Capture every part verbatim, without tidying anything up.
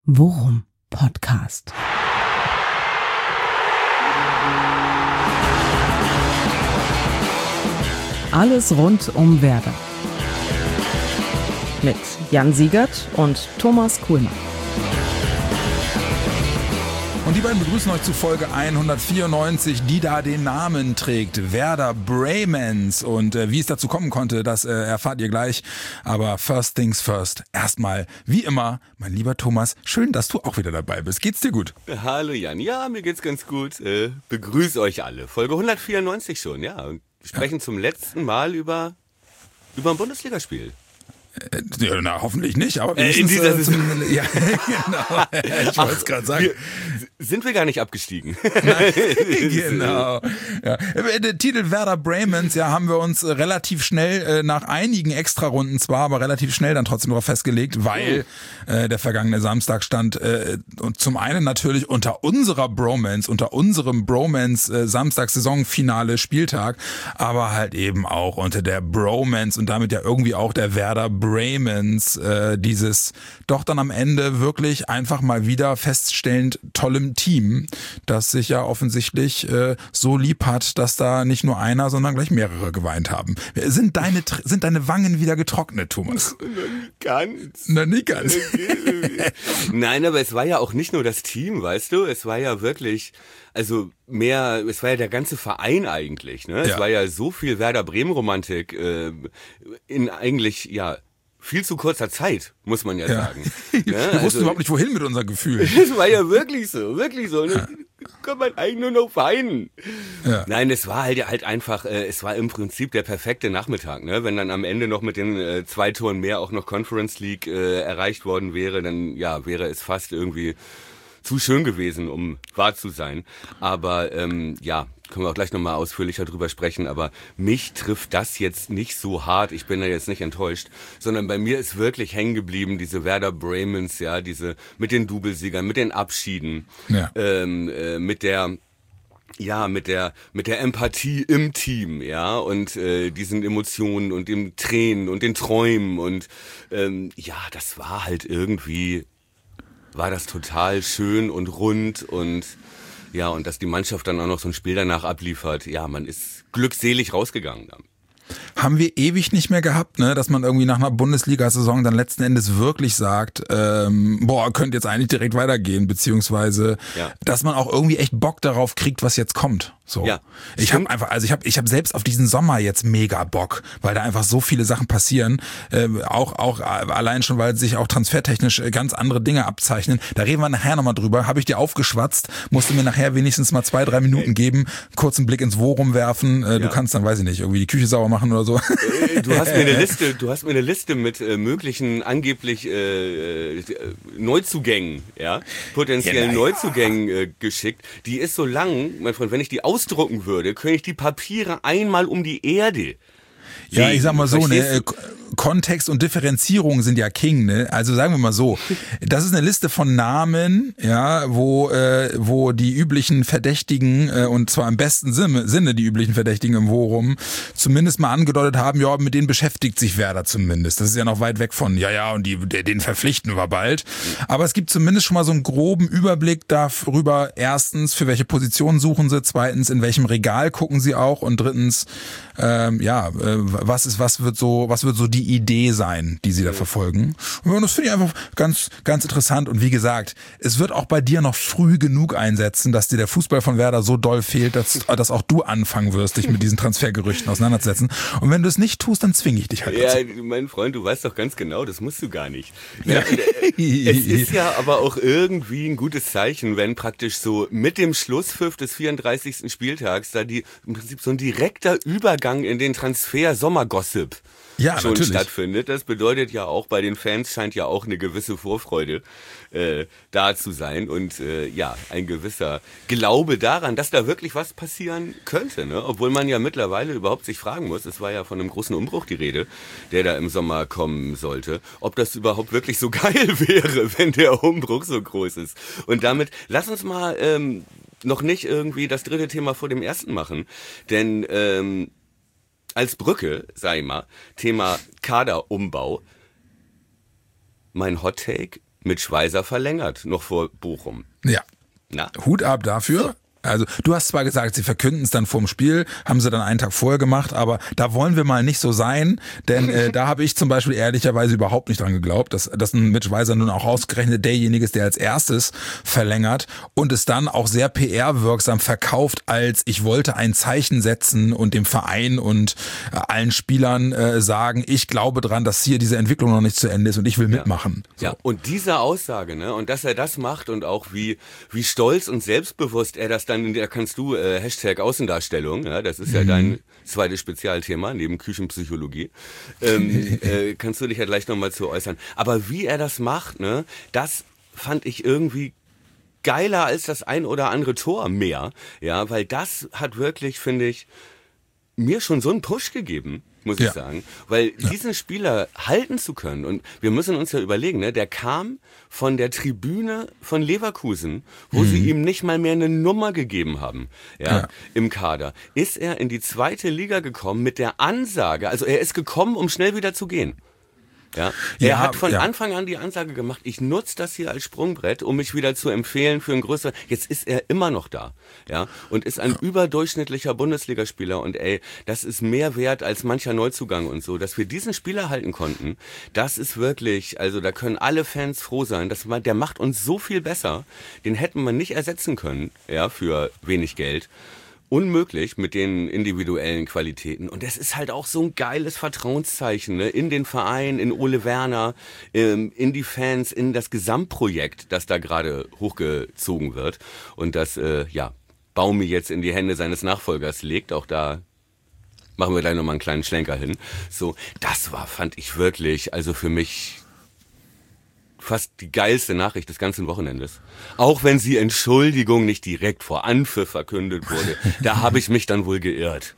Worum Podcast. Alles rund um Werder. Mit Jan Siegert und Thomas Kuhlmann. Und die beiden begrüßen euch zu Folge hundertvierundneunzig, die da den Namen trägt, Werder Bremens. Und äh, wie es dazu kommen konnte, das äh, erfahrt ihr gleich. Aber first things first, erstmal, wie immer, mein lieber Thomas, schön, dass du auch wieder dabei bist. Geht's dir gut? Hallo Jan, ja, mir geht's ganz gut. Äh, begrüße euch alle. Folge hundertvierundneunzig schon, ja. Und wir sprechen ja. zum letzten Mal über, über ein Bundesligaspiel. Ja, na, hoffentlich nicht, aber wir äh, in dieser äh, zum, ja, genau. Ich wollte es gerade sagen. Wir, sind wir gar nicht abgestiegen? Nein, genau. Ja. Der Titel Werder Bremens, ja, haben wir uns relativ schnell äh, nach einigen Extrarunden zwar, aber relativ schnell dann trotzdem darauf festgelegt, weil äh, der vergangene Samstag stand äh, und zum einen natürlich unter unserer Bromance, unter unserem Bromance äh, Samstags-Saisonfinale Spieltag, aber halt eben auch unter der Bromance und damit ja irgendwie auch der Werder Bremens, äh, dieses doch dann am Ende wirklich einfach mal wieder feststellend tollem Team, das sich ja offensichtlich äh, so lieb hat, dass da nicht nur einer, sondern gleich mehrere geweint haben. Sind deine sind deine Wangen wieder getrocknet, Thomas? Ganz. Na, nicht ganz. Nein, aber es war ja auch nicht nur das Team, weißt du, es war ja wirklich, also mehr, es war ja der ganze Verein eigentlich, ne? Es Ja. war ja so viel Werder Bremen-Romantik äh, in eigentlich, ja, viel zu kurzer Zeit, muss man ja, Ja. sagen. Wir Ja, wussten also, überhaupt nicht, wohin mit unserem Gefühl. es war ja wirklich so, wirklich so. Ne? Kann man eigentlich nur noch weinen. Ja. Nein, es war halt halt einfach, äh, es war im Prinzip der perfekte Nachmittag, ne? Wenn dann am Ende noch mit den äh, zwei Toren mehr auch noch Conference League äh, erreicht worden wäre, dann ja, wäre es fast irgendwie zu schön gewesen, um wahr zu sein. Aber ähm, ja, können wir auch gleich nochmal ausführlicher drüber sprechen, aber mich trifft das jetzt nicht so hart, ich bin da jetzt nicht enttäuscht, sondern bei mir ist wirklich hängen geblieben, diese Werder Bremens, ja, diese mit den Doublesiegern, mit den Abschieden, Ja. ähm, äh, mit der ja, mit der mit der Empathie im Team, ja, und äh, diesen Emotionen und dem Tränen und den Träumen und ähm, ja, das war halt irgendwie, war das total schön und rund und ja, und dass die Mannschaft dann auch noch so ein Spiel danach abliefert, ja, man ist glückselig rausgegangen dann. Haben wir ewig nicht mehr gehabt, ne, dass man irgendwie nach einer Bundesliga-Saison dann letzten Endes wirklich sagt, ähm, boah, könnte jetzt eigentlich direkt weitergehen, beziehungsweise, Ja. dass man auch irgendwie echt Bock darauf kriegt, was jetzt kommt. So. Ja, Ich habe einfach, also ich habe, ich habe selbst auf diesen Sommer jetzt mega Bock, weil da einfach so viele Sachen passieren, äh, auch auch allein schon, weil sich auch transfertechnisch ganz andere Dinge abzeichnen. Da reden wir nachher nochmal drüber. Habe ich dir aufgeschwatzt, musst du mir nachher wenigstens mal zwei, drei Minuten geben, kurz einen Blick ins Worum werfen. Äh, Ja. Du kannst dann, weiß ich nicht, irgendwie die Küche sauber machen oder so. Äh, Du hast mir eine Liste, du hast mir eine Liste mit äh, möglichen angeblich äh, äh, Neuzugängen, ja, potenziellen Ja, na ja. Neuzugängen äh, geschickt. Die ist so lang, mein Freund, wenn ich die ausdrucken würde, könnte ich die Papiere einmal um die Erde. Ja, ich sag mal so, ne, Verstehst äh, du? K- Kontext und Differenzierung sind ja King, ne? Also sagen wir mal so, das ist eine Liste von Namen, ja, wo äh, wo die üblichen Verdächtigen äh, und zwar im besten Sinne, Sinne die üblichen Verdächtigen im Worum zumindest mal angedeutet haben, ja, mit denen beschäftigt sich Werder zumindest. Das ist ja noch weit weg von, ja, ja, und die den verpflichten wir bald. Aber es gibt zumindest schon mal so einen groben Überblick darüber, erstens, für welche Position suchen sie, zweitens, in welchem Regal gucken sie auch und drittens, ähm, ja, äh, was ist, was wird so, was wird so die Idee sein, die sie da verfolgen. Und das finde ich einfach ganz, ganz interessant. Und wie gesagt, es wird auch bei dir noch früh genug einsetzen, dass dir der Fußball von Werder so doll fehlt, dass, dass auch du anfangen wirst, dich mit diesen Transfergerüchten auseinanderzusetzen. Und wenn du es nicht tust, dann zwinge ich dich halt Ja, dazu. mein Freund, du weißt doch ganz genau, das musst du gar nicht. Ja. Es ist ja aber auch irgendwie ein gutes Zeichen, wenn praktisch so mit dem Schlusspfiff des vierunddreißigsten Spieltags da die im Prinzip so ein direkter Übergang in den Transfer-Sommergossip Ja, schon natürlich. stattfindet. Das bedeutet ja auch, bei den Fans scheint ja auch eine gewisse Vorfreude äh, da zu sein und äh, ja, ein gewisser Glaube daran, dass da wirklich was passieren könnte, ne? Obwohl man ja mittlerweile überhaupt sich fragen muss, es war ja von einem großen Umbruch die Rede, der da im Sommer kommen sollte, ob das überhaupt wirklich so geil wäre, wenn der Umbruch so groß ist. Und damit, lass uns mal ähm, noch nicht irgendwie das dritte Thema vor dem ersten machen, denn ähm, als Brücke, sag ich mal, Thema Kaderumbau, mein Hot Take, mit Schweizer verlängert, noch vor Bochum. Ja. Na? Hut ab dafür. Also du hast zwar gesagt, sie verkünden es dann vorm Spiel, haben sie dann einen Tag vorher gemacht, aber da wollen wir mal nicht so sein, denn äh, da habe ich zum Beispiel ehrlicherweise überhaupt nicht dran geglaubt, dass, dass ein Mitch Weiser nun auch ausgerechnet derjenige ist, der als erstes verlängert und es dann auch sehr P R-wirksam verkauft als ich wollte ein Zeichen setzen und dem Verein und äh, allen Spielern äh, sagen, ich glaube dran, dass hier diese Entwicklung noch nicht zu Ende ist und ich will Ja. mitmachen. So. Ja, und diese Aussage, ne, und dass er das macht und auch wie, wie stolz und selbstbewusst er das dann, da kannst du, äh, Hashtag Außendarstellung, ja, das ist ja mhm. dein zweites Spezialthema, neben Küchenpsychologie, ähm, äh, kannst du dich ja gleich nochmal zu äußern. Aber wie er das macht, ne, das fand ich irgendwie geiler als das ein oder andere Tor mehr, ja, weil das hat wirklich, finde ich, mir schon so einen Push gegeben, muss ja. ich sagen, weil ja. diesen Spieler halten zu können, und wir müssen uns ja überlegen, ne, der kam von der Tribüne von Leverkusen, wo mhm. sie ihm nicht mal mehr eine Nummer gegeben haben, ja, ja, im Kader, ist er in die zweite Liga gekommen mit der Ansage, also er ist gekommen, um schnell wieder zu gehen. Ja, er ja, hat von ja. Anfang an die Ansage gemacht, ich nutze das hier als Sprungbrett, um mich wieder zu empfehlen für ein größeres. Jetzt ist er immer noch da, ja, und ist ein ja. überdurchschnittlicher Bundesligaspieler und ey, das ist mehr wert als mancher Neuzugang und so, dass wir diesen Spieler halten konnten. Das ist wirklich, also da können alle Fans froh sein, dass man, der macht uns so viel besser. Den hätten wir nicht ersetzen können, ja, für wenig Geld. Unmöglich mit den individuellen Qualitäten. Und das ist halt auch so ein geiles Vertrauenszeichen, ne? In den Verein, in Ole Werner, ähm, in die Fans, in das Gesamtprojekt, das da gerade hochgezogen wird. Und das, äh, ja, Baumi jetzt in die Hände seines Nachfolgers legt. Auch da machen wir gleich nochmal einen kleinen Schlenker hin. So, das war, fand ich wirklich, also für mich fast die geilste Nachricht des ganzen Wochenendes. Auch wenn sie Entschuldigung nicht direkt vor Anpfiff verkündet wurde. Da habe ich mich dann wohl geirrt.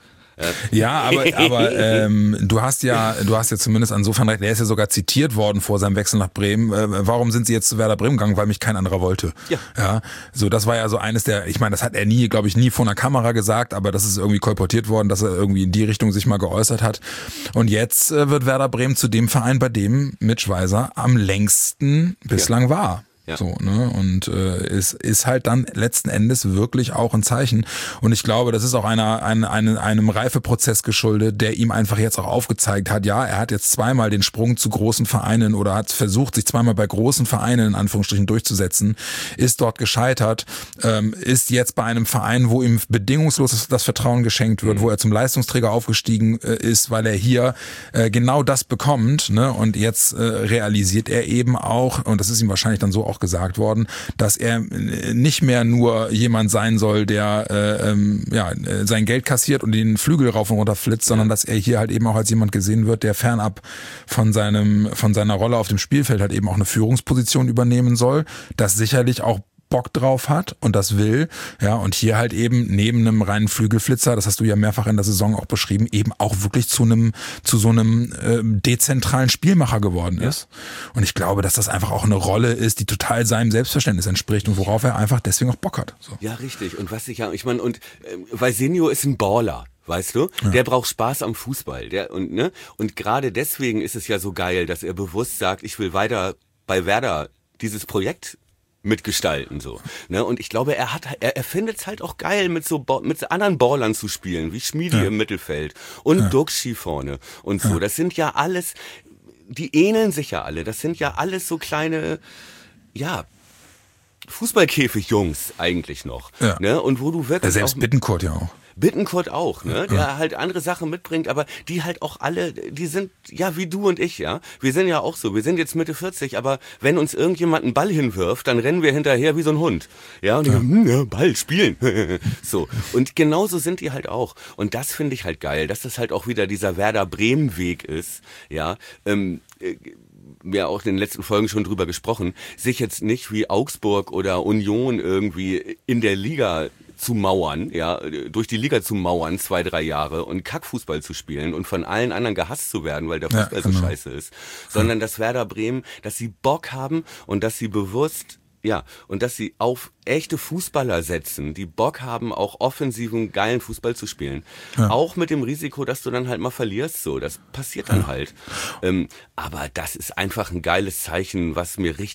Ja, aber, aber ähm, du hast ja, du hast ja zumindest insofern recht, er ist ja sogar zitiert worden vor seinem Wechsel nach Bremen. Äh, warum sind sie jetzt zu Werder Bremen gegangen? Weil mich kein anderer wollte. Ja. Ja. So, das war ja so eines der, ich meine, das hat er nie, glaube ich, nie vor einer Kamera gesagt, aber das ist irgendwie kolportiert worden, dass er irgendwie in die Richtung sich mal geäußert hat. Und jetzt äh, wird Werder Bremen zu dem Verein, bei dem Mitch Weiser am längsten bislang ja. war. Ja. So, ne? Und äh, es ist halt dann letzten Endes wirklich auch ein Zeichen. Und ich glaube, das ist auch einer, ein, ein, einem Reifeprozess geschuldet, der ihm einfach jetzt auch aufgezeigt hat, ja, er hat jetzt zweimal den Sprung zu großen Vereinen oder hat versucht, sich zweimal bei großen Vereinen in Anführungsstrichen durchzusetzen, ist dort gescheitert, ähm, ist jetzt bei einem Verein, wo ihm bedingungslos das, das Vertrauen geschenkt wird, mhm. wo er zum Leistungsträger aufgestiegen äh, ist, weil er hier äh, genau das bekommt, ne? Und jetzt äh, realisiert er eben auch, und das ist ihm wahrscheinlich dann so auch gesagt worden, dass er nicht mehr nur jemand sein soll, der äh, ähm, ja, sein Geld kassiert und den Flügel rauf und runter flitzt, sondern dass er hier halt eben auch als jemand gesehen wird, der fernab von seinem von seiner Rolle auf dem Spielfeld halt eben auch eine Führungsposition übernehmen soll, das sicherlich auch Bock drauf hat und das will, ja, und hier halt eben neben einem reinen Flügelflitzer, das hast du ja mehrfach in der Saison auch beschrieben, eben auch wirklich zu einem, zu so einem äh, dezentralen Spielmacher geworden ist. Ja. Und ich glaube, dass das einfach auch eine Rolle ist, die total seinem Selbstverständnis entspricht und worauf er einfach deswegen auch Bock hat. So. Ja, richtig. Und was ich ja, ich meine, und äh, Weisenio ist ein Baller. Weißt du? Ja. Der braucht Spaß am Fußball. Der, und, ne? Und gerade deswegen ist es ja so geil, dass er bewusst sagt, ich will weiter bei Werder dieses Projekt mitgestalten, so, ne? Und ich glaube, er hat, er, er findet es halt auch geil, mit so, mit anderen Ballern zu spielen, wie Schmiedi ja. im Mittelfeld und ja. Duxchi vorne und so. Ja. Das sind ja alles, die ähneln sich ja alle. Das sind ja alles so kleine, ja, Fußballkäfig-Jungs eigentlich noch, ja. ne? Und wo du wirklich ja, selbst auch, Bittencourt ja auch. Bittencourt auch, ne, der ja. halt andere Sachen mitbringt, aber die halt auch alle, die sind, ja, wie du und ich, ja. Wir sind ja auch so, wir sind jetzt Mitte vierzig, aber wenn uns irgendjemand einen Ball hinwirft, dann rennen wir hinterher wie so ein Hund. Ja, und ja. Dann, ja, Ball, spielen. So. Und genauso sind die halt auch. Und das finde ich halt geil, dass das halt auch wieder dieser Werder-Bremen-Weg ist, ja, ähm, ja auch in den letzten Folgen schon drüber gesprochen, sich jetzt nicht wie Augsburg oder Union irgendwie in der Liga zu mauern, ja, durch die Liga zu mauern, zwei, drei Jahre und Kackfußball zu spielen und von allen anderen gehasst zu werden, weil der Fußball ja, genau. so scheiße ist, sondern dass Werder Bremen, dass sie Bock haben und dass sie bewusst, ja, und dass sie auf echte Fußballer setzen, die Bock haben, auch offensiven, geilen Fußball zu spielen. Ja. Auch mit dem Risiko, dass du dann halt mal verlierst, so. Das passiert dann ja. halt. Ähm, aber das ist einfach ein geiles Zeichen, was mir richtig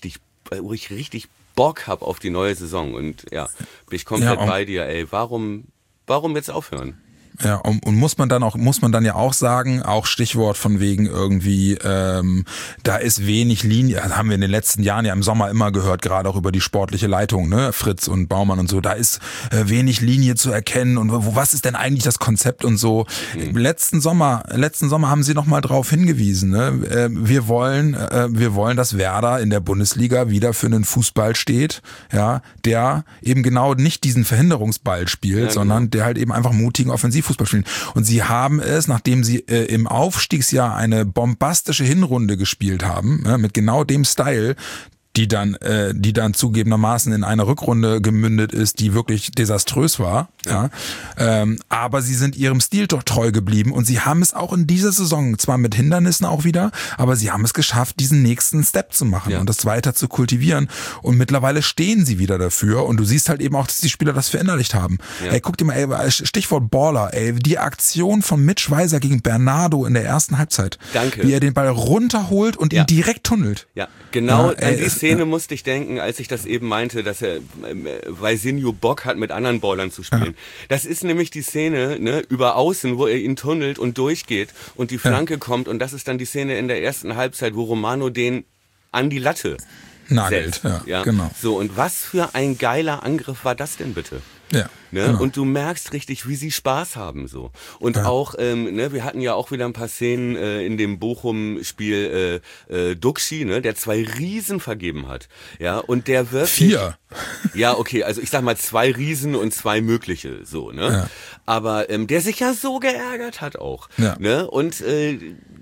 wo ich richtig Bock hab auf die neue Saison. Und ja, bin ich komplett Ja, bei dir, ey. Warum, warum jetzt aufhören? Ja, und, und muss man dann auch, muss man dann ja auch sagen, auch Stichwort von wegen irgendwie, ähm, da ist wenig Linie, das haben wir in den letzten Jahren ja im Sommer immer gehört, gerade auch über die sportliche Leitung, ne, Fritz und Baumann und so, da ist äh, wenig Linie zu erkennen und wo, was ist denn eigentlich das Konzept und so. Mhm. Letzten Sommer, letzten Sommer haben sie nochmal drauf hingewiesen, ne, äh, wir wollen, äh, wir wollen, dass Werder in der Bundesliga wieder für einen Fußball steht, ja, der eben genau nicht diesen Verhinderungsball spielt, ja, genau. sondern der halt eben einfach mutigen Offensiv Fußball spielen. Und sie haben es, nachdem sie äh, im Aufstiegsjahr eine bombastische Hinrunde gespielt haben, ja, mit genau dem Style, die dann, äh, die dann zugegebenermaßen in einer Rückrunde gemündet ist, die wirklich desaströs war. Ja. Ja. Ähm, aber sie sind ihrem Stil doch treu geblieben und sie haben es auch in dieser Saison, zwar mit Hindernissen auch wieder, aber sie haben es geschafft, diesen nächsten Step zu machen ja. und das weiter zu kultivieren. Und mittlerweile stehen sie wieder dafür und du siehst halt eben auch, dass die Spieler das verinnerlicht haben. Ja. Ey, guck dir mal, ey, Stichwort Baller, ey, die Aktion von Mitch Weiser gegen Bernardo in der ersten Halbzeit. Danke. Wie er den Ball runterholt und ja. ihn direkt tunnelt. Ja, genau ja, an ey, die Szene ja. musste ich denken, als ich das eben meinte, dass er, äh, Weisinho Bock hat, mit anderen Ballern zu spielen. Ja. Das ist nämlich die Szene, ne, über außen, wo er ihn tunnelt und durchgeht und die Flanke ja. kommt und das ist dann die Szene in der ersten Halbzeit, wo Romano den an die Latte nagelt. Ja, ja, genau. So, und was für ein geiler Angriff war das denn bitte? Ja. Ne? Genau. Und du merkst richtig, wie sie Spaß haben so. Und ja. auch, ähm, ne, wir hatten ja auch wieder ein paar Szenen äh, in dem Bochum-Spiel äh, äh, Duxi, ne, der zwei Riesen vergeben hat. Ja, und der wirklich. Vier. Ja, okay, also ich sag mal zwei Riesen und zwei mögliche, so, ne? Ja. Aber ähm, der sich ja so geärgert hat auch. Ja. Ne? Und äh,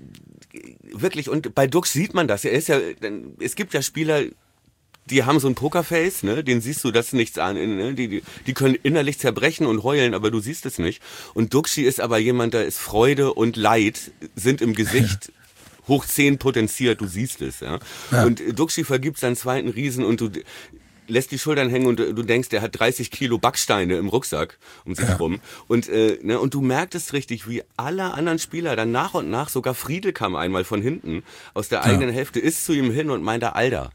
wirklich, und bei Dux sieht man das. Er ist ja, es gibt ja Spieler, die haben so ein Pokerface, ne, den siehst du das nichts an, ne? die, die, die können innerlich zerbrechen und heulen, aber du siehst es nicht. Und Duxi ist aber jemand, da ist Freude und Leid, sind im Gesicht hoch zehn potenziert, du siehst es, ja. ja. Und Duxi vergibt seinen zweiten Riesen und du lässt die Schultern hängen und du denkst, der hat dreißig Kilo Backsteine im Rucksack um sich ja. rum. Und, äh, ne, und du merktest richtig, wie alle anderen Spieler dann nach und nach, sogar Friedel kam einmal von hinten, aus der eigenen ja. Hälfte, ist zu ihm hin und meinte, Alter,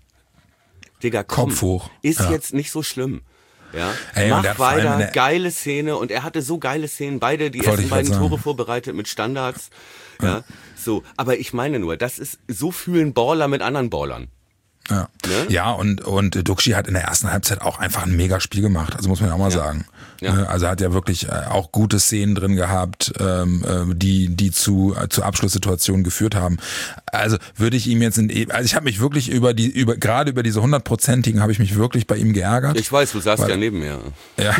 Digga, komm, Kopf hoch. Ist ja. jetzt nicht so schlimm. Ja, Ey, mach weiter, geile Szene und er hatte so geile Szenen, beide die ersten beiden Tore vorbereitet mit Standards. Ja. ja, so. Aber ich meine nur, das ist, so fühlen Baller mit anderen Ballern. Ja, ne? ja und, und Duxi hat in der ersten Halbzeit auch einfach ein mega Spiel gemacht, also muss man ja auch mal ja. sagen. Ja. Also er hat ja wirklich auch gute Szenen drin gehabt, ähm, die die zu zu Abschlusssituationen geführt haben. Also würde ich ihm jetzt, in, also ich habe mich wirklich über die über gerade über diese hundertprozentigen habe ich mich wirklich bei ihm geärgert. Ich weiß, du saßt weil, ja neben mir. Ja.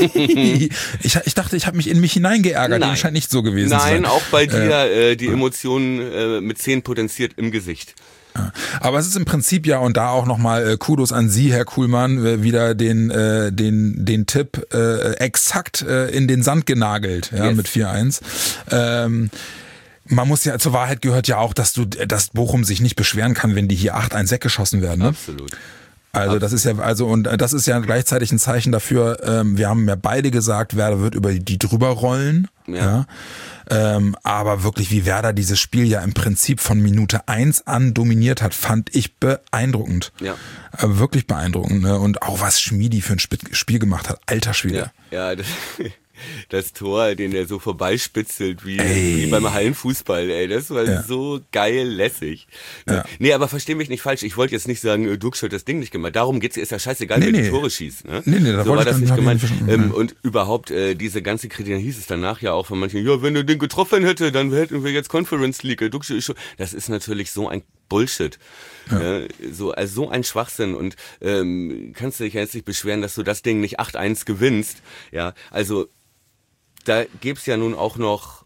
ich, ich dachte, ich habe mich in mich hineingeärgert. Nein. Das scheint nicht so gewesen Nein, zu sein. Nein, auch bei dir äh, die Emotionen äh, mit zehn potenziert im Gesicht. Aber es ist im Prinzip ja, und da auch nochmal äh, Kudos an Sie, Herr Kuhlmann, äh, wieder den äh, den den Tipp äh, exakt äh, in den Sand genagelt, ja, yes. mit vier eins. Ähm, man muss ja, zur Wahrheit gehört ja auch, dass du, dass Bochum sich nicht beschweren kann, wenn die hier acht eins weggeschossen werden. Ne? Absolut. Also das ist ja, also und das ist ja gleichzeitig ein Zeichen dafür, ähm, wir haben ja beide gesagt, Werder wird über die drüber rollen. Ja. ja. Ähm, aber wirklich, wie Werder dieses Spiel ja im Prinzip von Minute eins an dominiert hat, fand ich beeindruckend. Ja. Äh, wirklich beeindruckend. Ne? Und auch was Schmiedi für ein Spiel gemacht hat. Alter Schwede. Ja, ja das, das Tor, den er so vorbeispitzelt wie, wie beim Hallenfußball, ey, das war ja. so geil lässig. Ja. Nee, aber versteh mich nicht falsch, ich wollte jetzt nicht sagen, Dux hat das Ding nicht gemacht. Darum geht's, ist ja scheißegal, nee, wer nee. die Tore schießt. Ne? Nee, nee, da so war das nicht gemeint. Ähm, ja. Und überhaupt, äh, diese ganze Kritik, dann hieß es danach ja auch von manchen, ja, wenn er den getroffen hätte, dann hätten wir jetzt Conference League. Dux ist schon, das ist natürlich so ein Bullshit. Ja. Ja, so, also so ein Schwachsinn und ähm, kannst du dich jetzt nicht beschweren, dass du das Ding nicht acht eins gewinnst. Ja, also da gibt's ja nun auch noch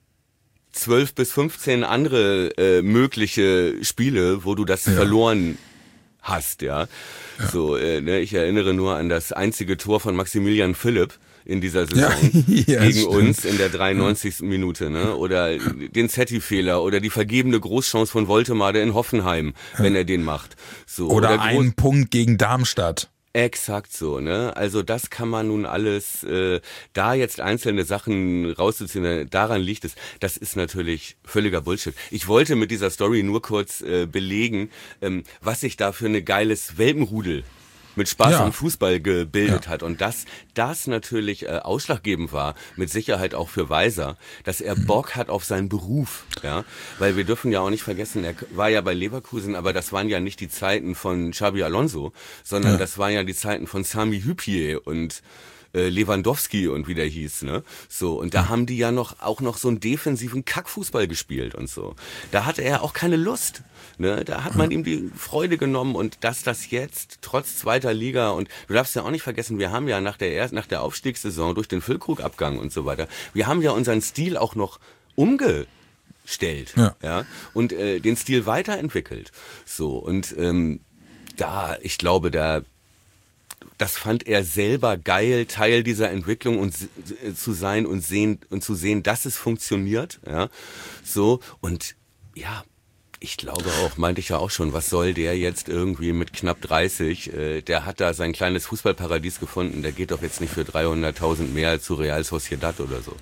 zwölf bis fünfzehn andere äh, mögliche Spiele, wo du das ja. verloren hast, ja. ja. So, äh, ne, ich erinnere nur an das einzige Tor von Maximilian Philipp in dieser Saison ja. ja, gegen uns in der dreiundneunzigsten Ja. Minute, ne? Oder den Zetti-Fehler oder die vergebene Großchance von Woltemade in Hoffenheim, ja. wenn er den macht. So, oder, oder einen Punkt gegen Darmstadt. Exakt so, ne? Also das kann man nun alles, äh, da jetzt einzelne Sachen rauszuziehen, daran liegt es, das ist natürlich völliger Bullshit. Ich wollte mit dieser Story nur kurz äh, belegen, ähm, was sich da für ein geiles Welpenrudel mit Spaß Ja. am Fußball gebildet Ja. hat. Und dass das natürlich äh, ausschlaggebend war, mit Sicherheit auch für Weiser, dass er Bock hat auf seinen Beruf. Ja, weil wir dürfen ja auch nicht vergessen, er war ja bei Leverkusen, aber das waren ja nicht die Zeiten von Xabi Alonso, sondern Ja. das waren ja die Zeiten von Sami Hüppier und äh, Lewandowski und wie der hieß, ne? So, und da haben die ja noch auch noch so einen defensiven Kackfußball gespielt und so. Da hatte er auch keine Lust. Ne, da hat man ihm die Freude genommen und dass das jetzt trotz zweiter Liga und du darfst ja auch nicht vergessen, wir haben ja nach der erst nach der Aufstiegssaison durch den Füllkrugabgang und so weiter, wir haben ja unseren Stil auch noch umgestellt, Ja. ja, und äh, den Stil weiterentwickelt. So und ähm, da, ich glaube, da das fand er selber geil, Teil dieser Entwicklung und äh, zu sein und sehen und zu sehen, dass es funktioniert, ja, so und ja. Ich glaube auch, meinte ich ja auch schon, was soll der jetzt irgendwie mit knapp dreißig, äh, der hat da sein kleines Fußballparadies gefunden, der geht doch jetzt nicht für dreihunderttausend mehr zu Real Sociedad oder so.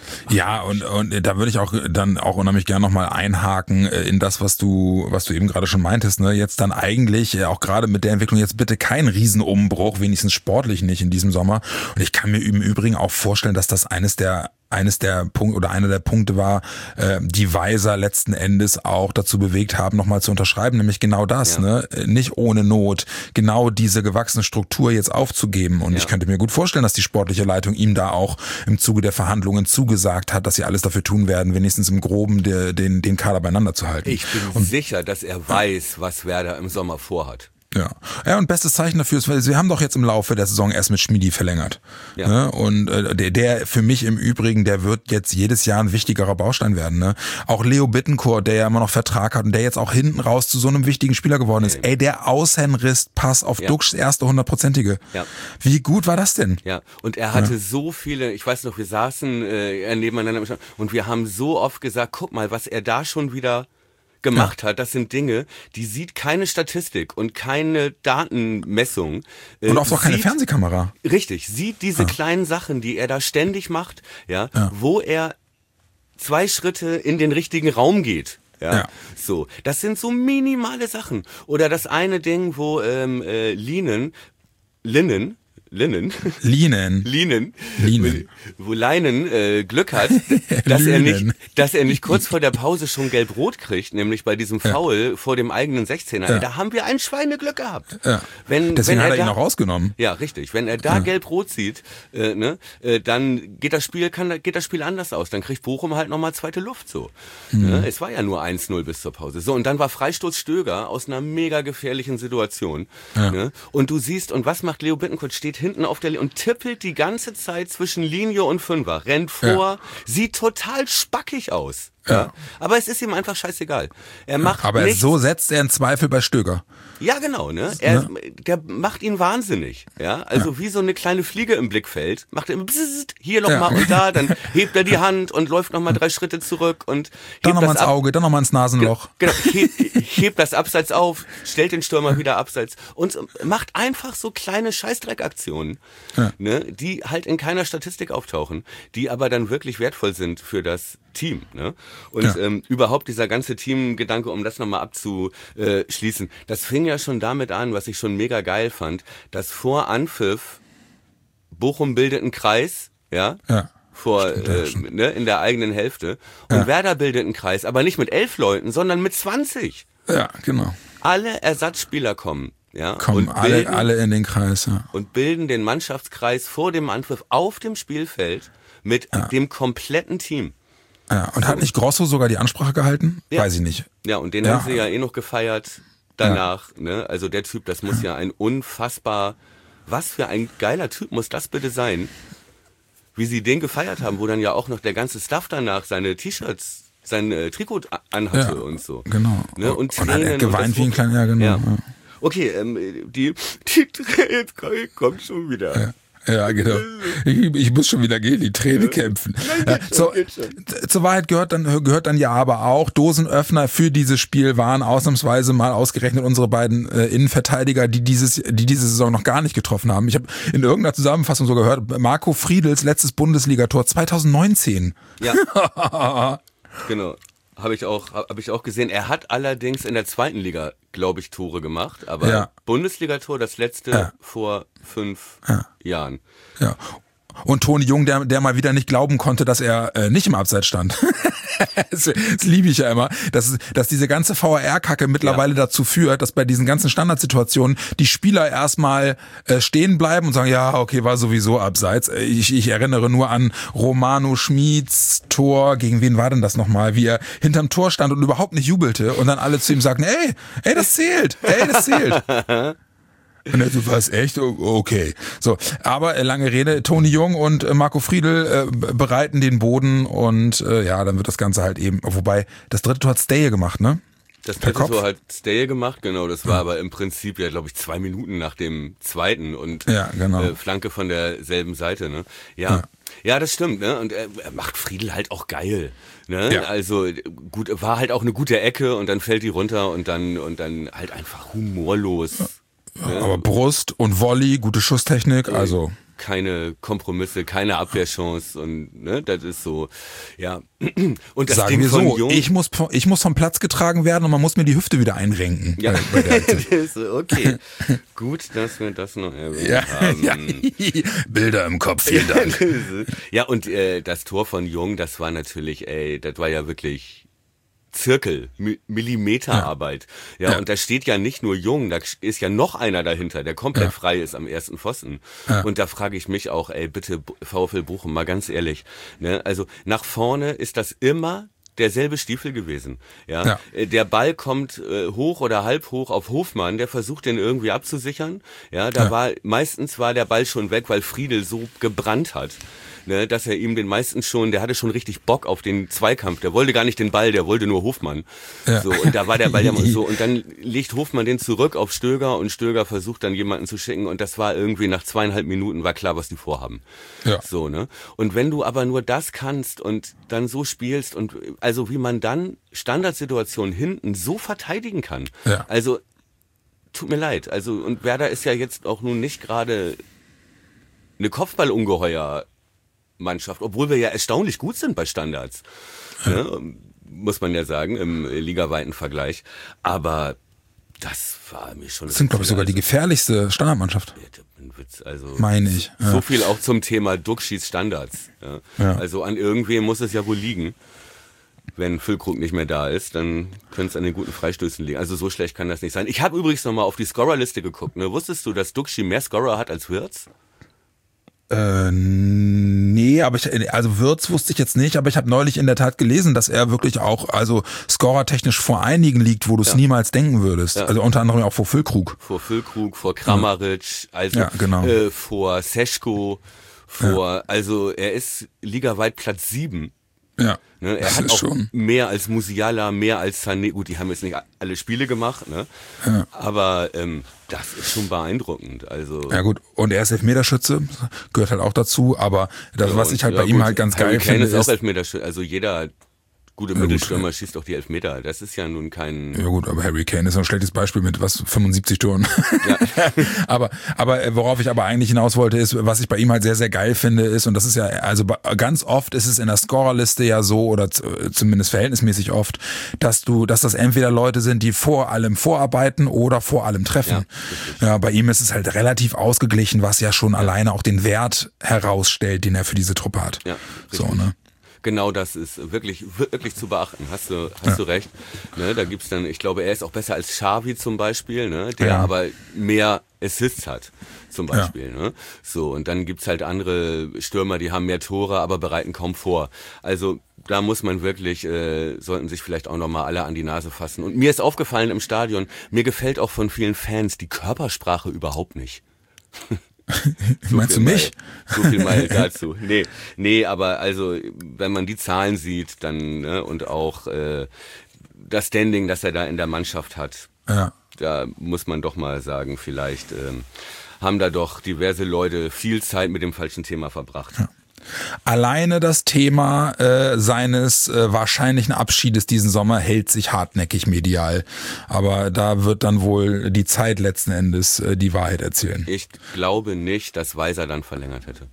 Ja, und, und da würde ich auch dann auch unheimlich gerne nochmal einhaken in das, was du, was du eben gerade schon meintest, ne? Jetzt dann eigentlich, auch gerade mit der Entwicklung, jetzt bitte kein Riesenumbruch, wenigstens sportlich nicht in diesem Sommer. Und ich kann mir im Übrigen auch vorstellen, dass das eines der eines der Punkte oder einer der Punkte war, äh, die Weiser letzten Endes auch dazu bewegt haben, nochmal zu unterschreiben, nämlich genau das, Ja. ne? Nicht ohne Not, genau diese gewachsene Struktur jetzt aufzugeben. Und Ja. ich könnte mir gut vorstellen, dass die sportliche Leitung ihm da auch im Zuge der Verhandlungen zugesagt hat, dass sie alles dafür tun werden, wenigstens im Groben de, den, den Kader beieinander zu halten. Ich bin und, sicher, dass er weiß, was Werder im Sommer vorhat. Ja. Ja, und bestes Zeichen dafür ist, weil sie haben doch jetzt im Laufe der Saison erst mit Schmiedi verlängert. Ja. Ne? Und äh, der, der für mich im Übrigen, der wird jetzt jedes Jahr ein wichtigerer Baustein werden. Ne? Auch Leo Bittencourt, der ja immer noch Vertrag hat und der jetzt auch hinten raus zu so einem wichtigen Spieler geworden ist. Ey, der Außenriss-Pass auf Ja. Duxchs erste hundertprozentige. Ja. Wie gut war das denn? Ja, und er hatte ja. so viele, ich weiß noch, wir saßen äh, nebeneinander und wir haben so oft gesagt, guck mal, was er da schon wieder gemacht ja. hat, das sind Dinge, die sieht keine Statistik und keine Datenmessung. Äh, und oft auch keine Fernsehkamera. Richtig, sieht diese ja. kleinen Sachen, die er da ständig macht, ja, ja, wo er zwei Schritte in den richtigen Raum geht. Ja, ja, so. Das sind so minimale Sachen. Oder das eine Ding, wo ähm, äh, Linen, Linnen, Linnen. Linen. Linen. Linen. Wo Leinen äh, Glück hat, dass er nicht, dass er nicht kurz vor der Pause schon gelb-rot kriegt, nämlich bei diesem Foul ja. vor dem eigenen sechzehner. Ja. Da haben wir ein Schweineglück gehabt. Ja. Wenn, Deswegen wenn hat er da, ihn auch rausgenommen. Ja, richtig. Wenn er da ja. gelb-rot sieht, äh, ne, äh, dann geht das Spiel, kann, geht das Spiel anders aus. Dann kriegt Bochum halt nochmal zweite Luft, so. Mhm. Ne? Es war ja nur eins null bis zur Pause. So, und dann war Freistoß Stöger aus einer mega gefährlichen Situation. Ja. Ne? Und du siehst, und was macht Leo Bittencourt? Steht hinten auf der, und tippelt die ganze Zeit zwischen Linie und Fünfer, rennt vor, ja. sieht total spackig aus. Ja. Ja. Aber es ist ihm einfach scheißegal. Er macht Aber nichts. so setzt er einen Zweifel bei Stöger. Ja, genau, ne? Er, ja. Der macht ihn wahnsinnig, ja? Also ja. wie so eine kleine Fliege im Blickfeld, macht er immer bzzzt, hier noch ja. mal und da, dann hebt er die Hand und läuft noch mal drei Schritte zurück und dann noch mal ins Auge, dann noch mal ins Nasenloch. Genau, hebt, hebt das Abseits auf, stellt den Stürmer wieder abseits und macht einfach so kleine Scheißdreckaktionen, ja. ne? Die halt in keiner Statistik auftauchen, die aber dann wirklich wertvoll sind für das Team, ne? Und ja. ähm, überhaupt dieser ganze Teamgedanke, um das nochmal abzuschließen, das fing ja schon damit an, was ich schon mega geil fand, dass vor Anpfiff Bochum bildet einen Kreis, ja, ja. vor äh, ne, in der eigenen Hälfte und ja. Werder bildet einen Kreis, aber nicht mit elf Leuten, sondern mit zwanzig. Ja, genau. Alle Ersatzspieler kommen. Ja, kommen und bilden, alle, alle in den Kreis. Ja. Und bilden den Mannschaftskreis vor dem Anpfiff auf dem Spielfeld mit ja. dem kompletten Team. Ja, und hat nicht Grosso sogar die Ansprache gehalten? Ja. Weiß ich nicht. Ja, und den ja. haben sie ja eh noch gefeiert danach. Ja. Ne? Also der Typ, das muss ja ein unfassbar, was für ein geiler Typ muss das bitte sein, wie sie den gefeiert haben, wo dann ja auch noch der ganze Staff danach seine T-Shirts, sein äh, Trikot anhatte ja, und so. Genau. Ne? Und, und hat er geweint wie ein kleiner, ja genau. Ja. Ja. Okay, ähm, die, die Träne kommt schon wieder. Ja. Ja, genau. Ich, ich muss schon wieder gegen die Träne kämpfen. Nein, ja, so, zur Wahrheit gehört dann, gehört dann ja aber auch, Dosenöffner für dieses Spiel waren ausnahmsweise mal ausgerechnet unsere beiden äh, Innenverteidiger, die dieses, die diese Saison noch gar nicht getroffen haben. Ich habe in irgendeiner Zusammenfassung so gehört, Marco Friedls letztes Bundesligator zwanzig neunzehn. Ja. Genau. Habe ich auch, habe ich auch gesehen. Er hat allerdings in der zweiten Liga, glaube ich, Tore gemacht, aber ja. Bundesligator das letzte ja. vor fünf ja. Jahren. Ja. Und Toni Jung, der, der mal wieder nicht glauben konnte, dass er äh, nicht im Abseits stand. das, das liebe ich ja immer, dass, dass diese ganze V A R-Kacke mittlerweile ja. dazu führt, dass bei diesen ganzen Standardsituationen die Spieler erstmal äh, stehen bleiben und sagen, ja, okay, war sowieso Abseits. Ich, ich erinnere nur an Romano Schmieds Tor, gegen wen war denn das nochmal, wie er hinterm Tor stand und überhaupt nicht jubelte und dann alle zu ihm sagten, ey, ey, das zählt, ey, das zählt. Und er so, was, echt? Okay. So, aber äh, lange Rede, Toni Jung und äh, Marco Friedl äh, bereiten den Boden und äh, ja, dann wird das Ganze halt eben, wobei, das dritte Tor hat Stay gemacht, ne? Das dritte Tor hat Stay gemacht, genau, das war ja. aber im Prinzip ja, glaube ich, zwei Minuten nach dem zweiten und ja, genau. äh, Flanke von derselben Seite, ne? Ja. ja. Ja, das stimmt, ne? Und er, er macht Friedl halt auch geil, ne? Ja. Also gut, war halt auch eine gute Ecke und dann fällt die runter und dann und dann halt einfach humorlos. Ja. Ja, aber Brust und Volley, gute Schusstechnik, also keine Kompromisse, keine Abwehrchance und ne, das ist so, ja. Und das sagen Ding wir von so, Jung, ich muss ich muss vom Platz getragen werden und man muss mir die Hüfte wieder einrenken. Ja, bei, bei der okay. Gut, dass wir das noch erwähnt ja, haben. Ja. Bilder im Kopf, vielen Dank. Ja, und äh, das Tor von Jung, das war natürlich, ey, das war ja wirklich Zirkel, Mi- Millimeterarbeit. Ja. Ja, ja, und da steht ja nicht nur Jung, da ist ja noch einer dahinter, der komplett ja. frei ist am ersten Pfosten. Ja. Und da frage ich mich auch, ey, bitte VfL Bochum, mal ganz ehrlich, ne? Also nach vorne ist das immer derselbe Stiefel gewesen. Ja, ja. Der Ball kommt äh, hoch oder halb hoch auf Hofmann, der versucht den irgendwie abzusichern. Ja, da ja. war meistens war der Ball schon weg, weil Friedl so gebrannt hat. Ne, dass er ihm den meistens schon, der hatte schon richtig Bock auf den Zweikampf, der wollte gar nicht den Ball, der wollte nur Hofmann. Ja. So, und da war der Ball ja so, und dann legt Hofmann den zurück auf Stöger und Stöger versucht dann jemanden zu schicken und das war irgendwie nach zweieinhalb Minuten war klar, was die vorhaben. Ja. So, ne? Und wenn du aber nur das kannst und dann so spielst und also wie man dann Standardsituationen hinten so verteidigen kann. Ja. Also tut mir leid, also und Werder ist ja jetzt auch nun nicht gerade eine Kopfballungeheuer Mannschaft, obwohl wir ja erstaunlich gut sind bei Standards, ja. Ne, muss man ja sagen, im ligaweiten Vergleich. Aber das war mir schon... Das sind, glaube ich, sogar also, die gefährlichste Standardmannschaft. Also, meine ich. Ja. So viel auch zum Thema Duxchis Standards. Ja. Ja. Also an irgendwem muss es ja wohl liegen. Wenn Füllkrug nicht mehr da ist, dann könnte es an den guten Freistößen liegen. Also so schlecht kann das nicht sein. Ich habe übrigens nochmal auf die Scorerliste geguckt. Ne? Wusstest du, dass Duxchi mehr Scorer hat als Wirtz? Äh, nee, aber ich, also Wirtz wusste ich jetzt nicht, aber ich habe neulich in der Tat gelesen, dass er wirklich auch, also scorertechnisch vor einigen liegt, wo du es ja. niemals denken würdest. Ja. Also unter anderem auch vor Füllkrug. Vor Füllkrug, vor Kramaric, also ja, genau. äh, vor Seschko, vor, ja. also er ist ligaweit Platz sieben. Ja. Ne, er hat auch schon mehr als Musiala, mehr als Sané. Gut, die haben jetzt nicht alle Spiele gemacht, ne? Ja. Aber ähm, das ist schon beeindruckend. Also ja gut, und er ist Elfmeterschütze, gehört halt auch dazu. Aber das, ja, was ich halt ja, bei gut, ihm halt ganz Harry geil Kane finde, ist auch ist Elfmeterschütze. Also jeder gute ja, Mittelstürmer gut. schießt doch die Elfmeter. Das ist ja nun kein... Ja gut, aber Harry Kane ist ein schlechtes Beispiel mit was fünfundsiebzig Toren. Ja. aber aber worauf ich aber eigentlich hinaus wollte, ist, was ich bei ihm halt sehr, sehr geil finde, ist, und das ist ja, also ganz oft ist es in der Scorerliste ja so, oder zumindest verhältnismäßig oft, dass du, dass das entweder Leute sind, die vor allem vorarbeiten oder vor allem treffen. Ja, ja, bei ihm ist es halt relativ ausgeglichen, was ja schon ja. alleine auch den Wert herausstellt, den er für diese Truppe hat. Ja, so, ne? Genau, das ist wirklich wirklich zu beachten. Hast du hast ja. du recht. Ne, da gibt's dann, ich glaube, er ist auch besser als Xavi zum Beispiel, ne, der ja. aber mehr Assists hat zum Beispiel. Ja. Ne, so und dann gibt's halt andere Stürmer, die haben mehr Tore, aber bereiten kaum vor. Also da muss man wirklich, äh, sollten sich vielleicht auch nochmal alle an die Nase fassen. Und mir ist aufgefallen im Stadion, mir gefällt auch von vielen Fans die Körpersprache überhaupt nicht. So Meinst du mich? Mal, so viel mal dazu. Nee, nee, aber also, wenn man die Zahlen sieht, dann, ne, und auch äh, das Standing, das er da in der Mannschaft hat, ja. da muss man doch mal sagen, vielleicht ähm, haben da doch diverse Leute viel Zeit mit dem falschen Thema verbracht. Ja. Alleine das Thema äh, seines äh, wahrscheinlichen Abschiedes diesen Sommer hält sich hartnäckig medial. Aber da wird dann wohl die Zeit letzten Endes äh, die Wahrheit erzählen. Ich glaube nicht, dass Weiser dann verlängert hätte.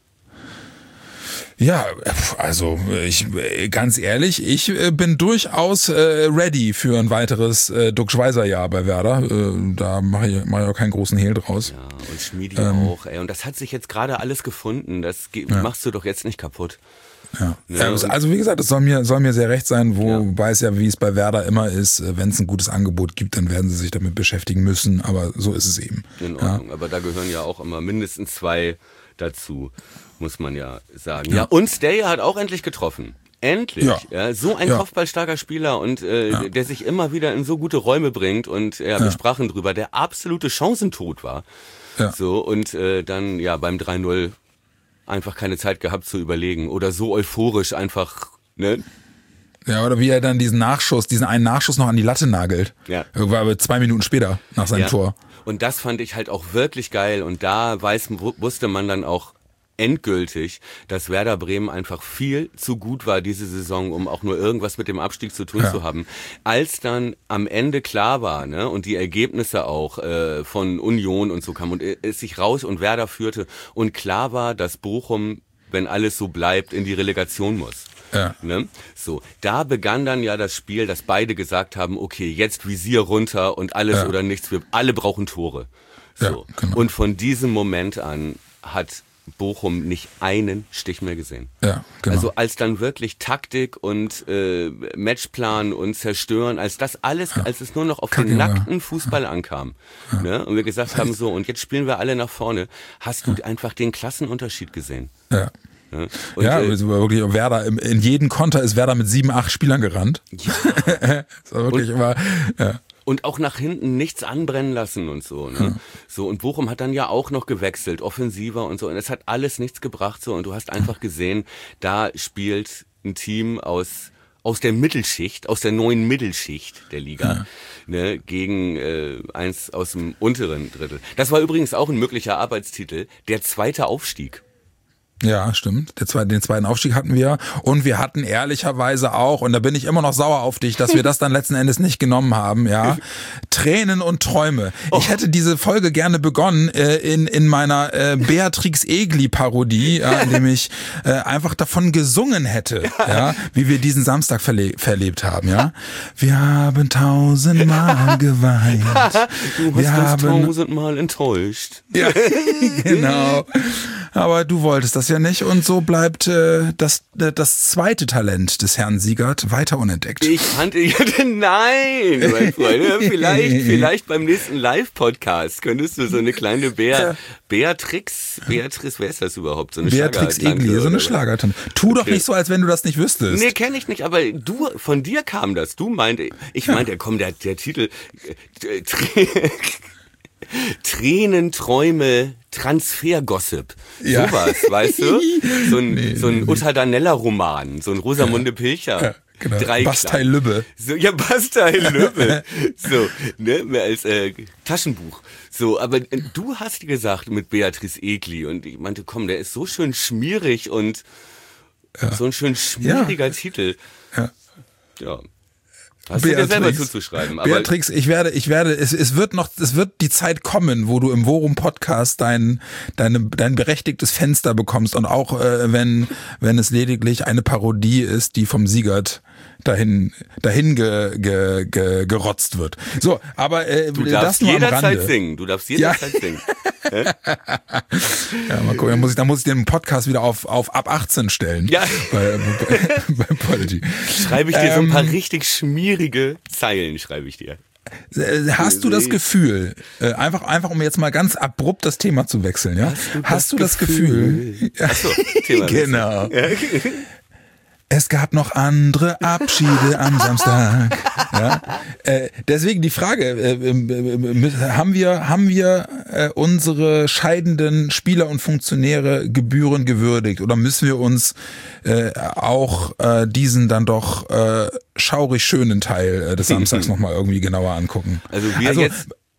Ja, also ich ganz ehrlich, ich bin durchaus äh, ready für ein weiteres äh, Duck-Schweizer-Jahr bei Werder. Äh, da mache ich, mach ich auch keinen großen Hehl draus. Ja, und Schmiedi ähm, auch. Ey. Und das hat sich jetzt gerade alles gefunden. Das ge- ja. machst du doch jetzt nicht kaputt. Ja. Ja, ja, also wie gesagt, es soll mir, soll mir sehr recht sein, wobei ja. es ja, wie es bei Werder immer ist, wenn es ein gutes Angebot gibt, dann werden sie sich damit beschäftigen müssen, aber so ist es eben. In Ordnung, ja. aber da gehören ja auch immer mindestens zwei dazu, muss man ja sagen. Ja, ja und Stay hat auch endlich getroffen. Endlich. Ja. Ja, so ein ja. kopfballstarker Spieler und äh, ja. der sich immer wieder in so gute Räume bringt und ja, wir ja. sprachen drüber, der absolute Chancentod war. Ja. So und äh, dann ja beim drei null einfach keine Zeit gehabt zu überlegen oder so euphorisch einfach, ne? Ja, oder wie er dann diesen Nachschuss, diesen einen Nachschuss noch an die Latte nagelt. Ja. Irgendwann aber zwei Minuten später nach seinem ja. Tor. Und das fand ich halt auch wirklich geil und da weiß, wusste man dann auch endgültig, dass Werder Bremen einfach viel zu gut war diese Saison, um auch nur irgendwas mit dem Abstieg zu tun ja. zu haben. Als dann am Ende klar war, ne, und die Ergebnisse auch äh, von Union und so kamen und es sich raus und Werder führte und klar war, dass Bochum, wenn alles so bleibt, in die Relegation muss. Ja. Ne? So, da begann dann ja das Spiel, dass beide gesagt haben, okay, jetzt Visier runter und alles ja. oder nichts, wir alle brauchen Tore. So. Ja, genau. Und von diesem Moment an hat Bochum nicht einen Stich mehr gesehen. Ja, genau. Also als dann wirklich Taktik und äh, Matchplan und Zerstören, als das alles, ja. als es nur noch auf Kacke, den nackten Fußball ja. ankam, ja. Ne? Und wir gesagt haben, so, und jetzt spielen wir alle nach vorne, hast du ja. einfach den Klassenunterschied gesehen. Ja. Ja, und ja äh, wirklich Werder, in jeden Konter ist Werder mit sieben, acht Spielern gerannt. Ja. Das war wirklich und, immer, ja. Und auch nach hinten nichts anbrennen lassen und so, ne? Ja. So, und Bochum hat dann ja auch noch gewechselt, offensiver und so. Und es hat alles nichts gebracht, so. Und du hast einfach gesehen, da spielt ein Team aus, aus der Mittelschicht, aus der neuen Mittelschicht der Liga, ja. ne? Gegen äh, eins aus dem unteren Drittel. Das war übrigens auch ein möglicher Arbeitstitel, der zweite Aufstieg. Ja, stimmt. Der zweite, den zweiten Aufstieg hatten wir und wir hatten ehrlicherweise auch, und da bin ich immer noch sauer auf dich, dass wir das dann letzten Endes nicht genommen haben, ja. Tränen und Träume. Oh. Ich hätte diese Folge gerne begonnen äh, in in meiner äh, Beatrix Egli-Parodie, ja, indem ich äh, einfach davon gesungen hätte, ja, wie wir diesen Samstag verle- verlebt haben, ja. Wir haben tausendmal geweint. Du wir hast haben uns tausendmal enttäuscht. Ja, genau. Aber du wolltest das ja nicht und so bleibt äh, das, das zweite Talent des Herrn Siegert weiter unentdeckt. Ich fand, nein, mein Freund, vielleicht, vielleicht beim nächsten Live-Podcast könntest du so eine kleine Bea, Beatrix, Beatrice, wer ist das überhaupt? So eine Beatrix Egli, so eine Schlagertante. Tu doch okay. nicht so, als wenn du das nicht wüsstest. Nee, kenne ich nicht, aber du, von dir kam das. Du meinte, ich ja. meinte, komm, der, der Titel, äh, Tränen, Träume, Transfer-Gossip. Ja. Sowas, weißt du? So ein, nee, so ein nee, Uta Danella-Roman, so ein Rosamunde Pilcher. Ja, genau. Bastei Lübbe. So, ja, Bastei Lübbe. So, ne, als äh, Taschenbuch. So, aber äh, du hast gesagt mit Beatrice Egli und ich meinte, komm, der ist so schön schmierig und ja. so ein schön schmieriger ja. Titel. Ja. Ja. Hast Beatrix, du dir selber zuzuschreiben. Aber Beatrix, ich werde, ich werde, es, es wird noch, es wird die Zeit kommen, wo du im Worum-Podcast dein, deine, dein berechtigtes Fenster bekommst und auch äh, wenn, wenn es lediglich eine Parodie ist, die vom Siegert dahin, dahin ge, ge, ge, gerotzt wird. So, aber äh, du das darfst nur jederzeit am Rande. singen. Du darfst jederzeit ja. singen. Ja, mal gucken, dann muss ich, dann muss ich den Podcast wieder auf, auf ab achtzehn stellen. Ja. Bei, bei, bei Podigy. Schreibe ich dir ähm, so ein paar richtig schmierige Zeilen, schreibe ich dir. Hast du das Gefühl, einfach, einfach um jetzt mal ganz abrupt das Thema zu wechseln, ja? Hast du das, Hast du das Gefühl? Gefühl? Achso, Thema genau. Ja. Es gab noch andere Abschiede am Samstag. Ja? Äh, deswegen die Frage, äh, äh, haben wir, haben wir äh, unsere scheidenden Spieler und Funktionäre gebührend gewürdigt oder müssen wir uns äh, auch äh, diesen dann doch äh, schaurig schönen Teil äh, des Samstags nochmal irgendwie genauer angucken? Also wir also, jetzt...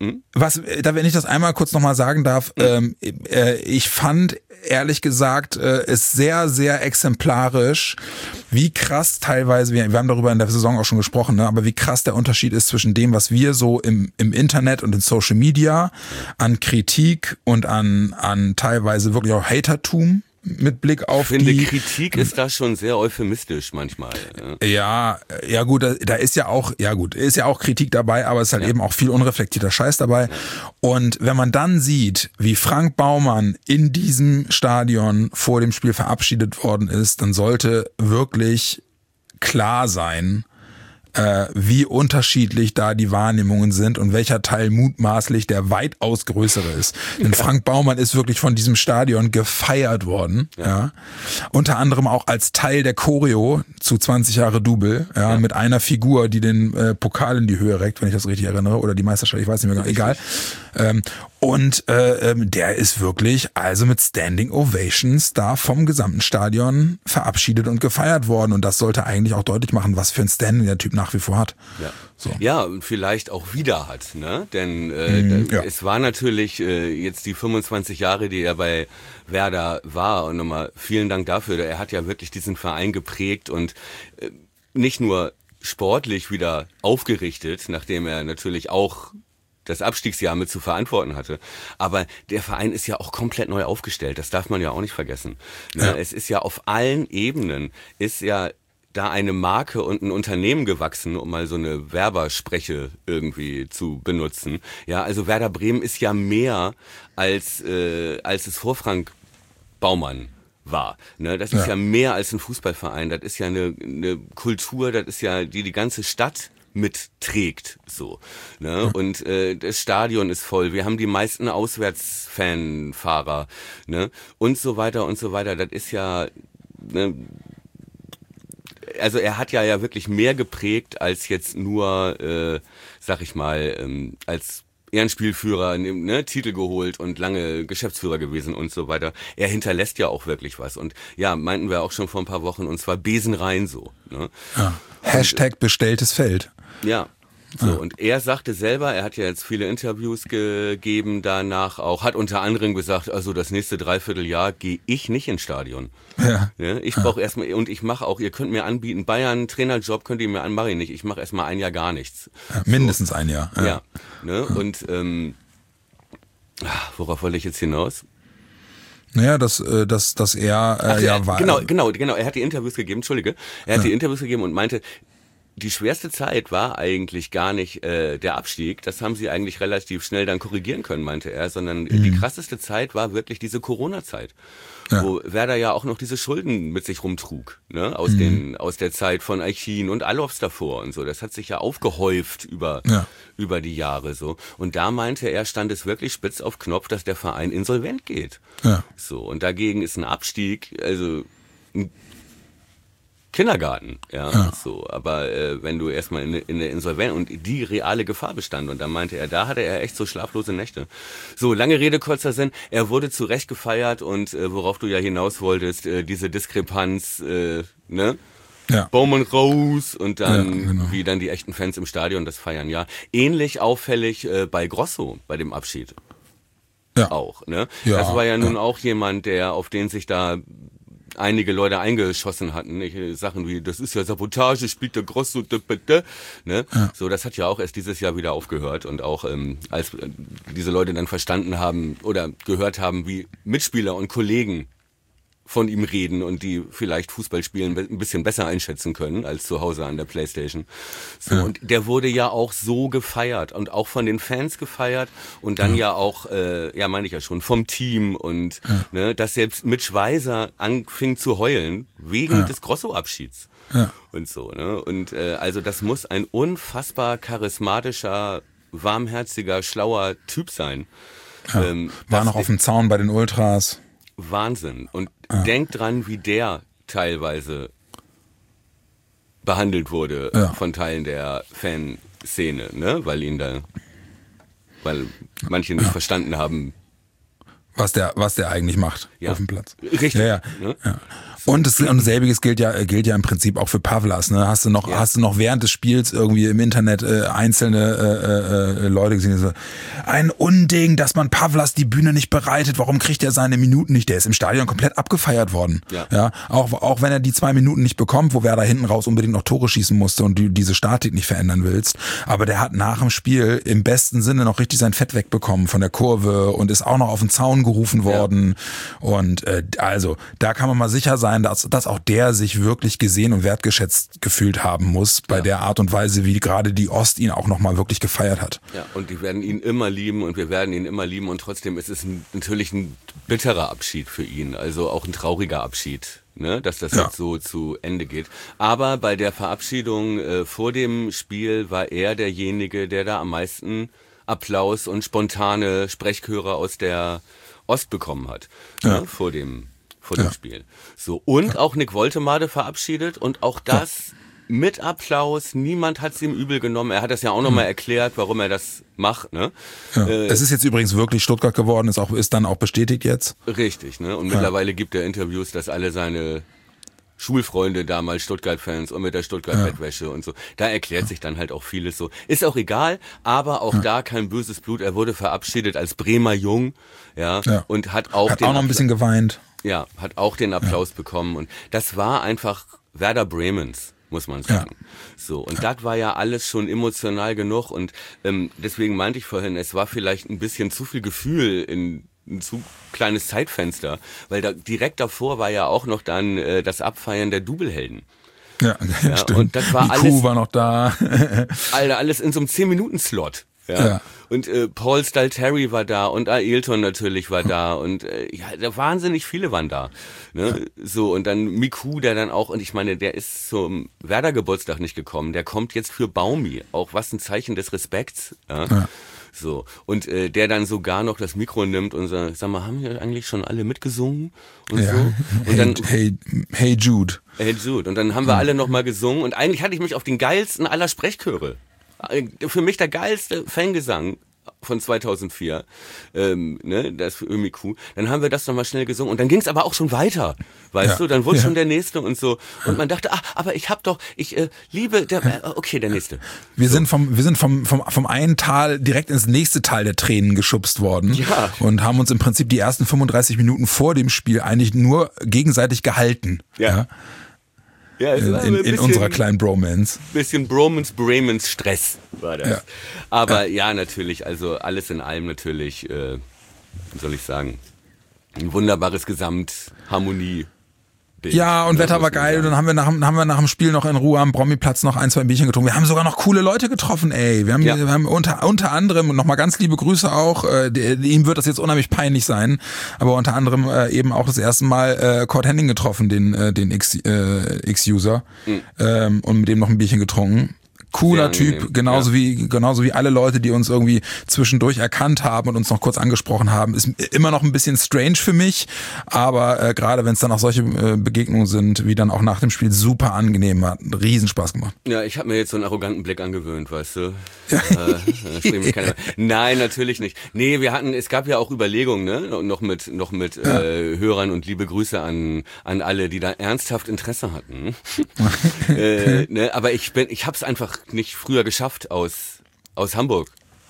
Was, da wenn ich das einmal kurz nochmal sagen darf, ähm, äh, ich fand ehrlich gesagt äh, es sehr, sehr exemplarisch, wie krass teilweise, wir, wir haben darüber in der Saison auch schon gesprochen, ne, aber wie krass der Unterschied ist zwischen dem, was wir so im, im Internet und in Social Media an Kritik und an, an teilweise wirklich auch Hatertum mit Blick auf ich finde, die Kritik ist da schon sehr euphemistisch manchmal. Ja, ja, ja gut, da, da ist ja auch, ja gut, ist ja auch Kritik dabei, aber es ist halt ja. eben auch viel unreflektierter Scheiß dabei. Ja. Und wenn man dann sieht, wie Frank Baumann in diesem Stadion vor dem Spiel verabschiedet worden ist, dann sollte wirklich klar sein, äh, wie unterschiedlich da die Wahrnehmungen sind und welcher Teil mutmaßlich der weitaus größere ist. Denn Frank Baumann ist wirklich von diesem Stadion gefeiert worden, ja. ja. Unter anderem auch als Teil der Choreo zu zwanzig Jahre Double, ja, ja. mit einer Figur, die den äh, Pokal in die Höhe reckt, wenn ich das richtig erinnere, oder die Meisterschaft, ich weiß nicht mehr, egal. Ähm, und äh, der ist wirklich also mit Standing Ovations da vom gesamten Stadion verabschiedet und gefeiert worden. Und das sollte eigentlich auch deutlich machen, was für ein Standing der Typ nach wie vor hat. Ja, so. ja und vielleicht auch wieder hat, ne? Denn äh, mm, ja. es war natürlich äh, jetzt die fünfundzwanzig Jahre, die er bei Werder war. Und nochmal vielen Dank dafür. Er hat ja wirklich diesen Verein geprägt und äh, nicht nur sportlich wieder aufgerichtet, nachdem er natürlich auch das Abstiegsjahr mit zu verantworten hatte. Aber der Verein ist ja auch komplett neu aufgestellt. Das darf man ja auch nicht vergessen. Ja. Es ist ja auf allen Ebenen, ist ja da eine Marke und ein Unternehmen gewachsen, um mal so eine Werberspreche irgendwie zu benutzen. Ja, also Werder Bremen ist ja mehr als, äh, als es vor Frank Baumann war. Ne, das ist ja. ja mehr als ein Fußballverein. Das ist ja eine, eine Kultur, das ist ja die, die ganze Stadt mitträgt, so, ne? Mhm. Und äh, das Stadion ist voll. Wir haben die meisten Auswärtsfanfahrer, ne? Und so weiter und so weiter. Das ist ja, ne? Also er hat ja ja wirklich mehr geprägt als jetzt nur, äh, sag ich mal, ähm, als Ehrenspielführer, ne, Titel geholt und lange Geschäftsführer gewesen und so weiter. Er hinterlässt ja auch wirklich was. Und ja, meinten wir auch schon vor ein paar Wochen, und zwar besenrein so. Ne? Ja. Hashtag bestelltes Feld. Ja, so, ja. Und er sagte selber, er hat ja jetzt viele Interviews gegeben danach auch, hat unter anderem gesagt, also das nächste Dreivierteljahr gehe ich nicht ins Stadion. Ja. Ja, ich brauche ja. erstmal, und ich mache auch, ihr könnt mir anbieten, Bayern, Trainerjob könnt ihr mir an, mache ich nicht. Ich mache erstmal ein Jahr gar nichts. Ja, mindestens so. ein Jahr. Ja, ja ne, ja. Und ähm, worauf wollte ich jetzt hinaus? Naja, dass, dass, dass er äh, Ach, ja war. Genau, genau, genau. Er hat die Interviews gegeben, Entschuldige. Er hat ja. die Interviews gegeben und meinte, die schwerste Zeit war eigentlich gar nicht äh, der Abstieg. Das haben sie eigentlich relativ schnell dann korrigieren können, meinte er. Sondern mhm. die krasseste Zeit war wirklich diese Corona-Zeit. Ja. Wo Werder ja auch noch diese Schulden mit sich rumtrug. Ne? Aus, mhm. den, aus der Zeit von Aichin und Alofs davor und so. Das hat sich ja aufgehäuft über, ja. über die Jahre. So. Und da meinte er, stand es wirklich spitz auf Knopf, dass der Verein insolvent geht. Ja. So. Und dagegen ist ein Abstieg, also ein Kindergarten, ja, ja. so, aber äh, wenn du erstmal in, in der Insolvenz und die reale Gefahr bestand, und da meinte er, da hatte er echt so schlaflose Nächte. So, lange Rede, kurzer Sinn, er wurde zu Recht gefeiert und äh, worauf du ja hinaus wolltest, äh, diese Diskrepanz, äh, ne? Ja. Baumann raus und dann, ja, genau. wie dann die echten Fans im Stadion das feiern, ja. Ähnlich auffällig äh, bei Grosso, bei dem Abschied. Ja. Auch, ne? Ja, das war ja nun ja. auch jemand, der, auf den sich da einige Leute eingeschossen hatten, ne? Sachen wie, das ist ja Sabotage, spielt der Grosso, ne? Ja. So, das hat ja auch erst dieses Jahr wieder aufgehört und auch ähm, als äh, diese Leute dann verstanden haben oder gehört haben, wie Mitspieler und Kollegen von ihm reden und die vielleicht Fußballspielen ein bisschen besser einschätzen können als zu Hause an der Playstation. So, ja. Und der wurde ja auch so gefeiert und auch von den Fans gefeiert und dann ja, ja auch, äh, ja meine ich ja schon, vom Team und ja. ne, dass selbst Mitch Weiser anfing zu heulen wegen ja. des Grosso-Abschieds. Ja. Und so, ne? Und äh, also das muss ein unfassbar charismatischer, warmherziger, schlauer Typ sein. Ja. Ähm, War noch auf dem Zaun bei den Ultras. Wahnsinn. Und ja. denkt dran, wie der teilweise behandelt wurde ja. von Teilen der Fanszene, ne? Weil ihn da, weil manche nicht ja. verstanden haben, was der, was der eigentlich macht ja. auf dem Platz. Richtig. Ja, ja. Ne? Ja. Und, das, und selbiges gilt ja gilt ja im Prinzip auch für Pavlas. Ne? Hast du noch ja. hast du noch während des Spiels irgendwie im Internet äh, einzelne äh, äh, Leute gesehen, so, ein Unding, dass man Pavlas die Bühne nicht bereitet. Warum kriegt er seine Minuten nicht? Der ist im Stadion komplett abgefeiert worden. Ja. Ja, auch auch wenn er die zwei Minuten nicht bekommt, wo Werder hinten raus unbedingt noch Tore schießen musste und du diese Statik nicht verändern willst. Aber der hat nach dem Spiel im besten Sinne noch richtig sein Fett wegbekommen von der Kurve und ist auch noch auf den Zaun gerufen worden. Ja. Und äh, also da kann man mal sicher sein, dass, dass auch der sich wirklich gesehen und wertgeschätzt gefühlt haben muss bei ja. der Art und Weise, wie gerade die Ost ihn auch nochmal wirklich gefeiert hat. Ja, und die werden ihn immer lieben und wir werden ihn immer lieben und trotzdem ist es ein, natürlich ein bitterer Abschied für ihn, also auch ein trauriger Abschied. Ne, dass das ja. jetzt so zu Ende geht. Aber bei der Verabschiedung äh, vor dem Spiel war er derjenige, der da am meisten Applaus und spontane Sprechchöre aus der Ost bekommen hat. Ja. Ne, vor dem, vor dem ja. Spiel. So, und ja. auch Nick Woltemade verabschiedet und auch das ja. mit Applaus. Niemand hat es ihm übel genommen. Er hat das ja auch nochmal mhm. erklärt, warum er das macht. Ne? Ja. Äh, es ist jetzt übrigens wirklich Stuttgart geworden, ist, auch, ist dann auch bestätigt jetzt. Richtig, ne? Und ja. mittlerweile gibt er Interviews, dass alle seine Schulfreunde damals Stuttgart-Fans und mit der Stuttgart-Bettwäsche ja. und so. Da erklärt ja. sich dann halt auch vieles so. Ist auch egal, aber auch ja. da kein böses Blut. Er wurde verabschiedet als Bremer Jung, ja, ja. und hat auch hat den auch noch ein bisschen geweint. Ja, hat auch den Applaus ja. bekommen und das war einfach Werder Bremens, muss man sagen. Ja. So, und ja. das war ja alles schon emotional genug und ähm, deswegen meinte ich vorhin, es war vielleicht ein bisschen zu viel Gefühl in ein zu kleines Zeitfenster, weil da direkt davor war ja auch noch dann äh, das Abfeiern der Double-Helden. Ja, ja, stimmt. Und das war die alles, Kuh war noch da. Alter, alles in so einem zehn Minuten Slot. Ja. ja. Und äh, Paul Stalteri war da und Ailton natürlich war da und äh, ja, da wahnsinnig viele waren da. Ne? Ja. So, und dann Miku, der dann auch, und ich meine, der ist zum Werder-Geburtstag nicht gekommen, der kommt jetzt für Baumi, auch was ein Zeichen des Respekts. Ja. ja. So, und äh, der dann sogar noch das Mikro nimmt und sagt, sag mal, haben wir eigentlich schon alle mitgesungen? Und ja. so. Und hey, dann, hey, hey Jude. Hey Jude. Und dann haben wir ja. alle nochmal gesungen und eigentlich hatte ich mich auf den geilsten aller Sprechchöre. Für mich der geilste Fangesang von zweitausendvier, ähm, ne, das für Ömiku. Dann haben wir das nochmal schnell gesungen und dann ging es aber auch schon weiter, weißt ja. du, dann wurde ja. schon der Nächste und so und man dachte, ah, aber ich hab doch, ich äh, liebe, der, äh, okay, der Nächste. Wir so. sind vom, wir sind vom, vom, vom einen Tal direkt ins nächste Tal der Tränen geschubst worden ja. und haben uns im Prinzip die ersten fünfunddreißig Minuten vor dem Spiel eigentlich nur gegenseitig gehalten. Ja. ja. Ja, es war in, in, in unserer kleinen Bromance. Bisschen Bromance, Bremens Stress war das. Ja. Aber ja. ja, natürlich, also alles in allem natürlich, äh, wie soll ich sagen, ein wunderbares Gesamtharmonie. Ja, und Wetter war geil. Und dann haben wir nach, haben wir nach dem Spiel noch in Ruhe am Bromiplatz noch ein, zwei Bierchen getrunken. Wir haben sogar noch coole Leute getroffen, ey. Wir haben, ja. wir haben unter, unter anderem, und nochmal ganz liebe Grüße auch, äh, die, ihm wird das jetzt unheimlich peinlich sein, aber unter anderem äh, eben auch das erste Mal äh, Cord Henning getroffen, den, äh, den X, äh, X-User, mhm. ähm, und mit dem noch ein Bierchen getrunken. Cooler Typ, genauso ja. wie genauso wie alle Leute, die uns irgendwie zwischendurch erkannt haben und uns noch kurz angesprochen haben, ist immer noch ein bisschen strange für mich, aber äh, gerade wenn es dann auch solche äh, Begegnungen sind, wie dann auch nach dem Spiel, super angenehm, hat einen Riesenspaß gemacht. Ja, ich habe mir jetzt so einen arroganten Blick angewöhnt, weißt du. äh, mich keiner. Nein, natürlich nicht. Nee, wir hatten, es gab ja auch Überlegungen, ne, noch mit noch mit ja. äh, Hörern und liebe Grüße an an alle, die da ernsthaft Interesse hatten. äh, ne, aber ich bin, ich hab's einfach nicht früher geschafft, aus aus Hamburg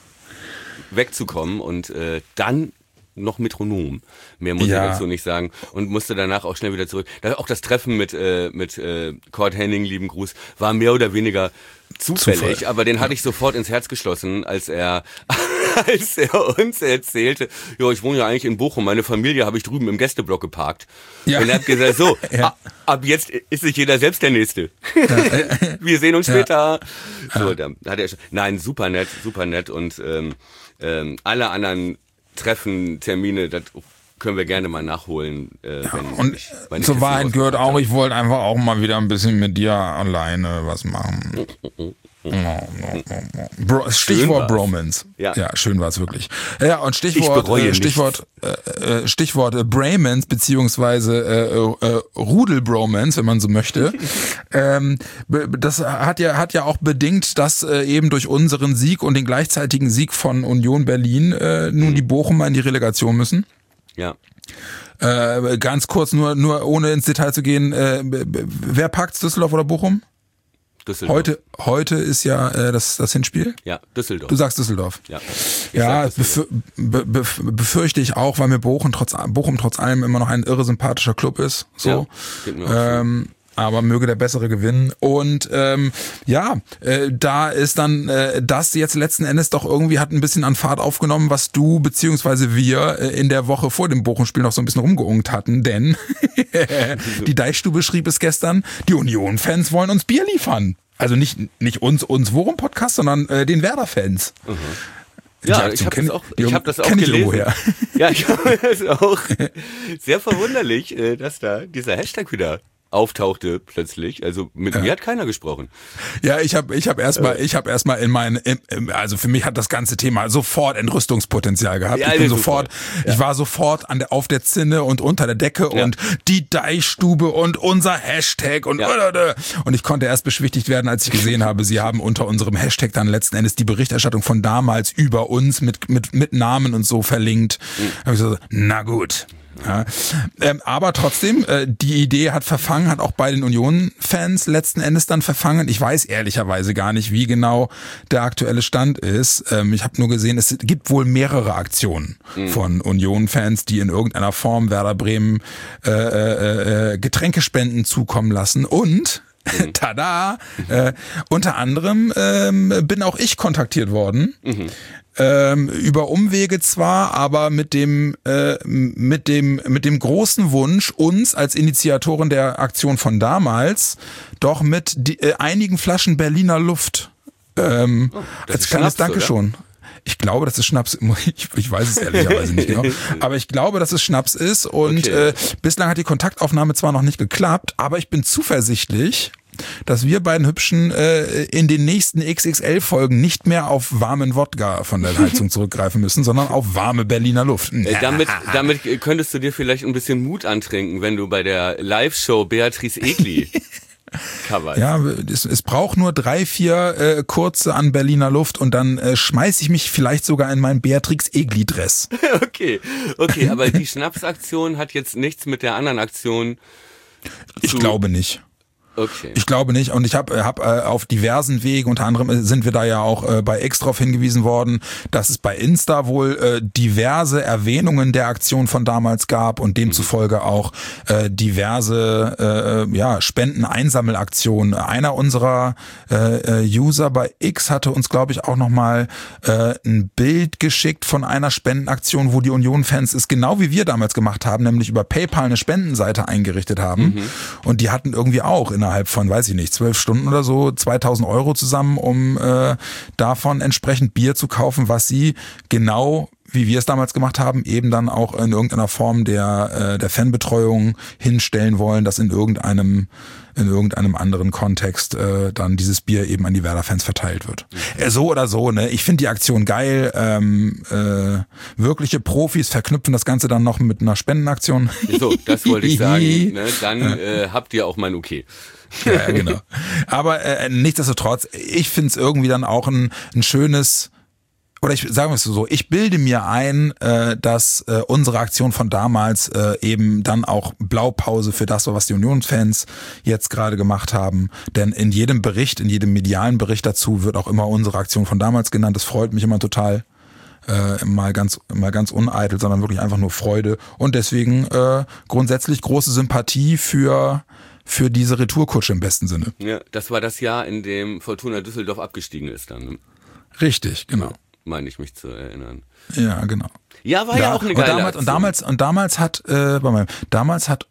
wegzukommen und äh, dann noch Metronom. Mehr muss ja. ich dazu nicht sagen. Und musste danach auch schnell wieder zurück. Da, auch das Treffen mit äh, mit äh, Cord Henning, lieben Gruß, war mehr oder weniger zufällig, Zufall. Aber den hatte ich sofort ins Herz geschlossen, als er als er uns erzählte, ja, ich wohne ja eigentlich in Bochum, meine Familie habe ich drüben im Gästeblock geparkt. Ja. Und er hat gesagt, so, ja. ab, ab jetzt ist sich jeder selbst der Nächste. Ja. Wir sehen uns später. Ja. So, da hat er schon, nein, super nett, super nett und ähm, ähm, alle anderen Treffen, Termine, das können wir gerne mal nachholen. Äh, ja, wenn und ich, wenn zur Wahrheit gehört auch, ich wollte einfach auch mal wieder ein bisschen mit dir alleine was machen. Bro, Stichwort Bromance. Ja. ja, schön war es wirklich. Ja, und Stichwort äh, Stichwort äh, Stichwort äh, Bromance beziehungsweise äh, äh, Rudel-Bromance, wenn man so möchte. ähm, das hat ja hat ja auch bedingt, dass äh, eben durch unseren Sieg und den gleichzeitigen Sieg von Union Berlin äh, nun die Bochumer in die Relegation müssen. Ja. Äh, ganz kurz, nur, nur ohne ins Detail zu gehen, äh, wer packt's, Düsseldorf oder Bochum? Düsseldorf. Heute, heute ist ja äh, das, das Hinspiel. Ja, Düsseldorf. Du sagst Düsseldorf. Ja, ja sag Düsseldorf. befür, be, be, befürchte ich auch, weil mir Bochum trotz, Bochum trotz allem immer noch ein irre sympathischer Club ist. So. Ja, geht mir auch ähm, aber möge der Bessere gewinnen. Und ähm, ja, äh, da ist dann äh, das jetzt letzten Endes doch irgendwie hat ein bisschen an Fahrt aufgenommen, was du beziehungsweise wir äh, in der Woche vor dem Bochum-Spiel noch so ein bisschen rumgeungt hatten. Denn die Deichstube schrieb es gestern, die Union-Fans wollen uns Bier liefern. Also nicht nicht uns, uns Worum-Podcast, sondern äh, den Werder-Fans. Mhm. Ja, ich habe das auch, ich hab das auch gelesen. Ich ja, ich habe das auch sehr verwunderlich, äh, dass da dieser Hashtag wieder auftauchte plötzlich. Also mit ja. mir hat keiner gesprochen. Ja, ich habe ich hab erstmal ich habe erstmal in meinen also für mich hat das ganze Thema sofort Entrüstungspotenzial gehabt. Ja, ich bin sofort ja. ich war sofort an der auf der Zinne und unter der Decke ja. und die Deichstube und unser Hashtag und ja. und ich konnte erst beschwichtigt werden, als ich gesehen habe, sie haben unter unserem Hashtag dann letzten Endes die Berichterstattung von damals über uns mit mit mit Namen und so verlinkt. Mhm. Habe ich so, na gut. Ja, ähm, aber trotzdem, äh, die Idee hat verfangen, hat auch bei den Union-Fans letzten Endes dann verfangen. Ich weiß ehrlicherweise gar nicht, wie genau der aktuelle Stand ist. Ähm, ich habe nur gesehen, es gibt wohl mehrere Aktionen mhm. von Union-Fans, die in irgendeiner Form Werder Bremen äh, äh, äh, Getränkespenden zukommen lassen und mhm. tada, äh, unter anderem ähm, bin auch ich kontaktiert worden. Mhm. Ähm, über Umwege zwar, aber mit dem äh, mit dem mit dem großen Wunsch, uns als Initiatoren der Aktion von damals doch mit die, äh, einigen Flaschen Berliner Luft ähm, oh, als kleines Dankeschön. Ich glaube, dass es Schnaps, ich, ich weiß es ehrlicherweise nicht genau, aber ich glaube, dass es Schnaps ist und okay. äh, bislang hat die Kontaktaufnahme zwar noch nicht geklappt, aber ich bin zuversichtlich, dass wir beiden Hübschen äh, in den nächsten X X L-Folgen nicht mehr auf warmen Wodka von der Heizung zurückgreifen müssen, sondern auf warme Berliner Luft. Äh, damit, damit könntest du dir vielleicht ein bisschen Mut antrinken, wenn du bei der Live-Show Beatrice Egli coverst. Ja, es, es braucht nur drei, vier äh, kurze an Berliner Luft und dann äh, schmeiß ich mich vielleicht sogar in meinen Beatrix Egli-Dress. Okay, okay, aber die Schnapsaktion hat jetzt nichts mit der anderen Aktion Ich zu glaube nicht. Okay. Ich glaube nicht und ich habe hab, äh, auf diversen Wegen, unter anderem sind wir da ja auch äh, bei X drauf hingewiesen worden, dass es bei Insta wohl äh, diverse Erwähnungen der Aktion von damals gab und demzufolge auch äh, diverse äh, ja, Spenden-Einsammelaktionen. Einer unserer äh, User bei X hatte uns, glaube ich, auch nochmal äh, ein Bild geschickt von einer Spendenaktion, wo die Union-Fans es genau wie wir damals gemacht haben, nämlich über PayPal eine Spendenseite eingerichtet haben mhm. und die hatten irgendwie auch in innerhalb von, weiß ich nicht, zwölf Stunden oder so, zweitausend Euro zusammen, um äh, davon entsprechend Bier zu kaufen, was sie genau, wie wir es damals gemacht haben, eben dann auch in irgendeiner Form der, äh, der Fanbetreuung hinstellen wollen, dass in irgendeinem in irgendeinem anderen Kontext äh, dann dieses Bier eben an die Werder-Fans verteilt wird. Mhm. Äh, so oder so, ne? Ich finde die Aktion geil. Ähm, äh, wirkliche Profis verknüpfen das Ganze dann noch mit einer Spendenaktion. So, das wollte ich sagen. Ne? Dann äh, habt ihr auch mein Okay. Ja, genau. Aber äh, nichtsdestotrotz, ich finde es irgendwie dann auch ein, ein schönes, oder ich sagen wir es so, ich bilde mir ein, äh, dass äh, unsere Aktion von damals äh, eben dann auch Blaupause für das war, was die Unionsfans jetzt gerade gemacht haben. Denn in jedem Bericht, in jedem medialen Bericht dazu wird auch immer unsere Aktion von damals genannt. Das freut mich immer total. Äh, mal ganz mal ganz uneitel, sondern wirklich einfach nur Freude. Und deswegen äh, grundsätzlich große Sympathie für für diese Retourkutsche im besten Sinne. Ja, das war das Jahr, in dem Fortuna Düsseldorf abgestiegen ist dann. Ne? Richtig, genau. Meine ich mich zu erinnern. Ja, genau. Ja, war ja, ja auch eine geile und damals, Aktion. Und damals, und damals hat, äh, bei meinem, damals hat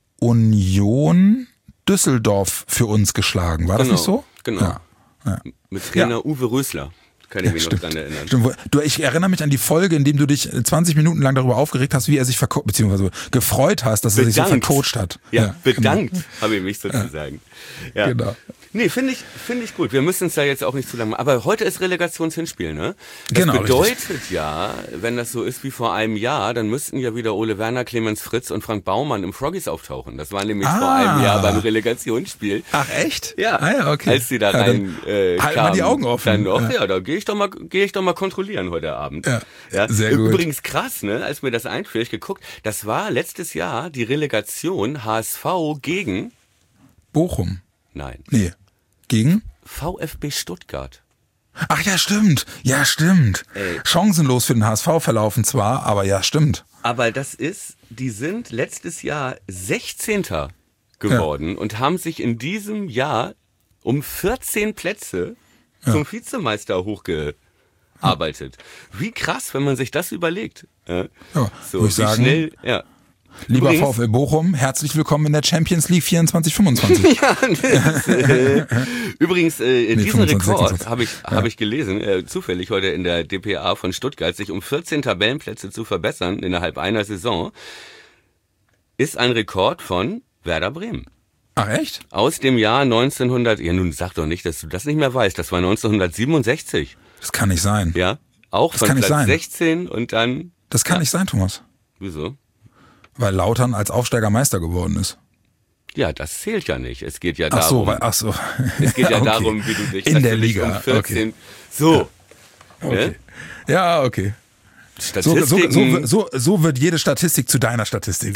Union Düsseldorf für uns geschlagen. War genau, das nicht so? Genau. Ja. Ja. Mit Trainer ja. Uwe Rösler. Kann ich ja, mich stimmt. noch dran erinnern. Stimmt. Du, ich erinnere mich an die Folge, in dem du dich zwanzig Minuten lang darüber aufgeregt hast, wie er sich vercoacht, beziehungsweise gefreut hast, dass bedankt. er sich so vercoacht hat. Ja, ja bedankt genau. habe ich mich sozusagen. Ja. Genau. Nee, finde ich, finde ich gut. Wir müssen es da jetzt auch nicht zu lange machen. Aber heute ist Relegationshinspiel, ne? Das Genau, bedeutet richtig. ja, wenn das so ist wie vor einem Jahr, dann müssten ja wieder Ole Werner, Clemens Fritz und Frank Baumann im Froggies auftauchen. Das war nämlich Ah. vor einem Jahr beim Relegationsspiel. Ach echt? Ja, ah, ja okay. als sie da ja, rein äh, halt kamen. mal die Augen offen. Dann noch, ja. ja, da gehe ich doch mal, gehe ich doch mal kontrollieren heute Abend. Ja, ja. sehr gut. Übrigens krass, ne? Als mir das einfiel, ich geguckt, das war letztes Jahr die Relegation H S V gegen Bochum. Nein. Nee. Gegen? VfB Stuttgart. Ach ja, stimmt. Ja, stimmt. Ey. Chancenlos für den H S V verlaufen zwar, aber ja, stimmt. Aber das ist, die sind letztes Jahr sechzehnter geworden ja. und haben sich in diesem Jahr um vierzehn Plätze ja. zum Vizemeister hochgearbeitet. Wie krass, wenn man sich das überlegt. Ja, ja so, würde ich wie sagen. Schnell, ja. Lieber Übrigens, VfL Bochum, herzlich willkommen in der Champions League vierundzwanzig fünfundzwanzig. ja, das, äh, übrigens, äh, Nee, diesen fünfundzwanzig, Rekord sechsundzwanzig. habe ich, Ja. hab ich gelesen, äh, zufällig heute in der D P A von Stuttgart, sich um vierzehn Tabellenplätze zu verbessern innerhalb einer Saison, ist ein Rekord von Werder Bremen. Ach echt? Aus dem Jahr neunzehnhundert, ja nun sag doch nicht, dass du das nicht mehr weißt, das war neunzehnhundertsiebenundsechzig, Das kann nicht sein. ja, auch Das von kann nicht Platz sein. sechzehn und dann, Das kann Ja. nicht sein, Thomas. wieso? Weil Lautern als Aufsteiger Meister geworden ist. Ja, das zählt ja nicht, es geht ja Ach so, darum, weil, ach so. es geht ja Okay. darum, wie du dich in der natürlich Liga. um vierzehn, Okay. so, Okay. ne? Ja, okay. So, so, Statistiken, so, so, so wird jede Statistik zu deiner Statistik.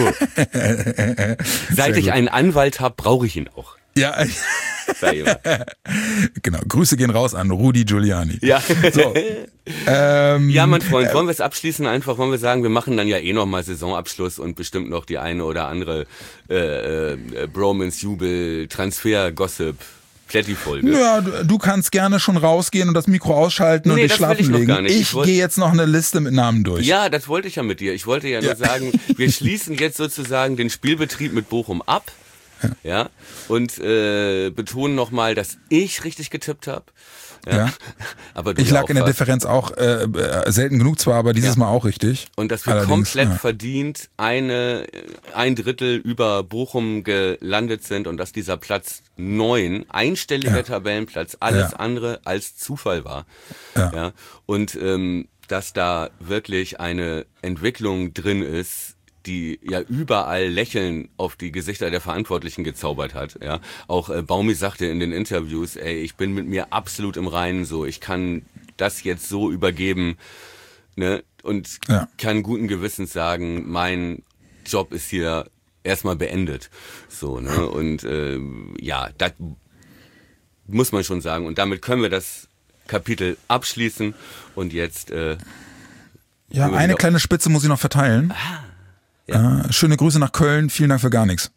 seit ich gut. einen Anwalt habe, brauche ich ihn auch. Ja, Sag ich mal. genau. Grüße gehen raus an Rudi Giuliani. Ja. So. Ähm, Ja, mein Freund, wollen wir es abschließen? Einfach wollen wir sagen, wir machen dann ja eh nochmal Saisonabschluss und bestimmt noch die eine oder andere äh, äh, Bromance-Jubel, Transfer-Gossip, Plätti-Folge. Ja, du, du kannst gerne schon rausgehen und das Mikro ausschalten Nee, und dich das will ich schlafen noch legen. gar nicht. Ich Ich wollt- gehe jetzt noch eine Liste mit Namen durch. Ja, das wollte ich ja mit dir. Ich wollte ja nur Ja. sagen, wir schließen jetzt sozusagen den Spielbetrieb mit Bochum ab. Ja. ja und äh, betonen nochmal, dass ich richtig getippt habe. Ja. Ja. Aber du Ich ja lag auch in der fast. Differenz auch äh, äh, selten genug zwar, aber dieses Ja. Mal auch richtig. Und dass wir Allerdings, komplett ja. verdient eine, ein Drittel über Bochum gelandet sind und dass dieser Platz neun, einstelliger Ja. Tabellenplatz, alles Ja. andere als Zufall war. Ja. Ja. Und ähm, dass da wirklich eine Entwicklung drin ist, die ja überall Lächeln auf die Gesichter der Verantwortlichen gezaubert hat. Ja, auch äh, Baumi sagte in den Interviews, ey, ich bin mit mir absolut im Reinen, so, ich kann das jetzt so übergeben, ne, und Ja. kann guten Gewissens sagen, mein Job ist hier erstmal beendet, so, ne, und äh, ja, das muss man schon sagen. Und damit können wir das Kapitel abschließen und jetzt äh, Ja, Über eine die- kleine Spitze muss ich noch verteilen. ja. Äh, schöne Grüße nach Köln, vielen Dank für gar nichts.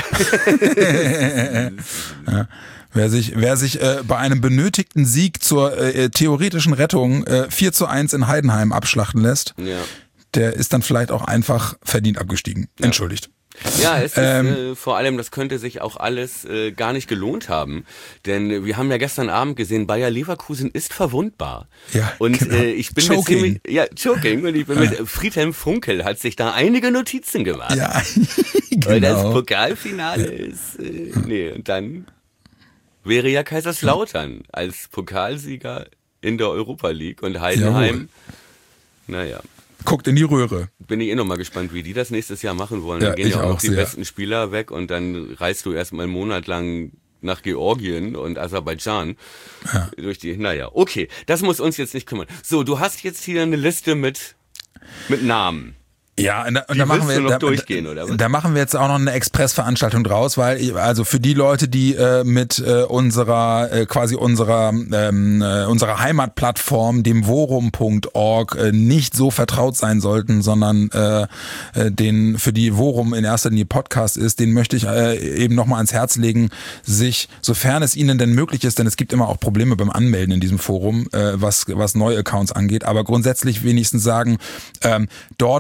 ja. Wer sich, wer sich äh, bei einem benötigten Sieg zur äh, theoretischen Rettung äh, vier zu eins in Heidenheim abschlachten lässt, ja. der ist dann vielleicht auch einfach verdient abgestiegen. Entschuldigt. Ja, es ist Ähm, äh, vor allem, das könnte sich auch alles äh, gar nicht gelohnt haben. Denn äh, wir haben ja gestern Abend gesehen, Bayer Leverkusen ist verwundbar. Ja, und genau. äh, ich bin Choking. mit ziemlich, ja, Choking, und ich bin mit Friedhelm Funkel hat sich da einige Notizen gemacht. Ja, Weil das genau. Pokalfinale ist, äh, nee, und dann wäre ja Kaiserslautern als Pokalsieger in der Europa League und Heidenheim, naja. Guckt in die Röhre. Bin ich eh noch mal gespannt, wie die das nächstes Jahr machen wollen. Ja, Dann gehen ich ja auch noch auch die sehr. besten Spieler weg und dann reist du erstmal einen Monat lang nach Georgien und Aserbaidschan Ja. durch die, naja, okay, das muss uns jetzt nicht kümmern. So, du hast jetzt hier eine Liste mit, mit Namen. Ja, und da, und Die da machen willst wir du noch da, durchgehen, oder was? Da machen wir jetzt auch noch eine Expressveranstaltung draus, weil ich, also für die Leute, die äh, mit äh, unserer äh, quasi unserer ähm, äh, unserer Heimatplattform, dem worum Punkt org, äh, nicht so vertraut sein sollten, sondern äh, äh, den für die Worum in erster Linie Podcast ist, den möchte ich äh, eben noch mal ans Herz legen, sich, sofern es ihnen denn möglich ist, denn es gibt immer auch Probleme beim Anmelden in diesem Forum, äh, was was neue Accounts angeht, aber grundsätzlich wenigstens sagen, ähm, dort werden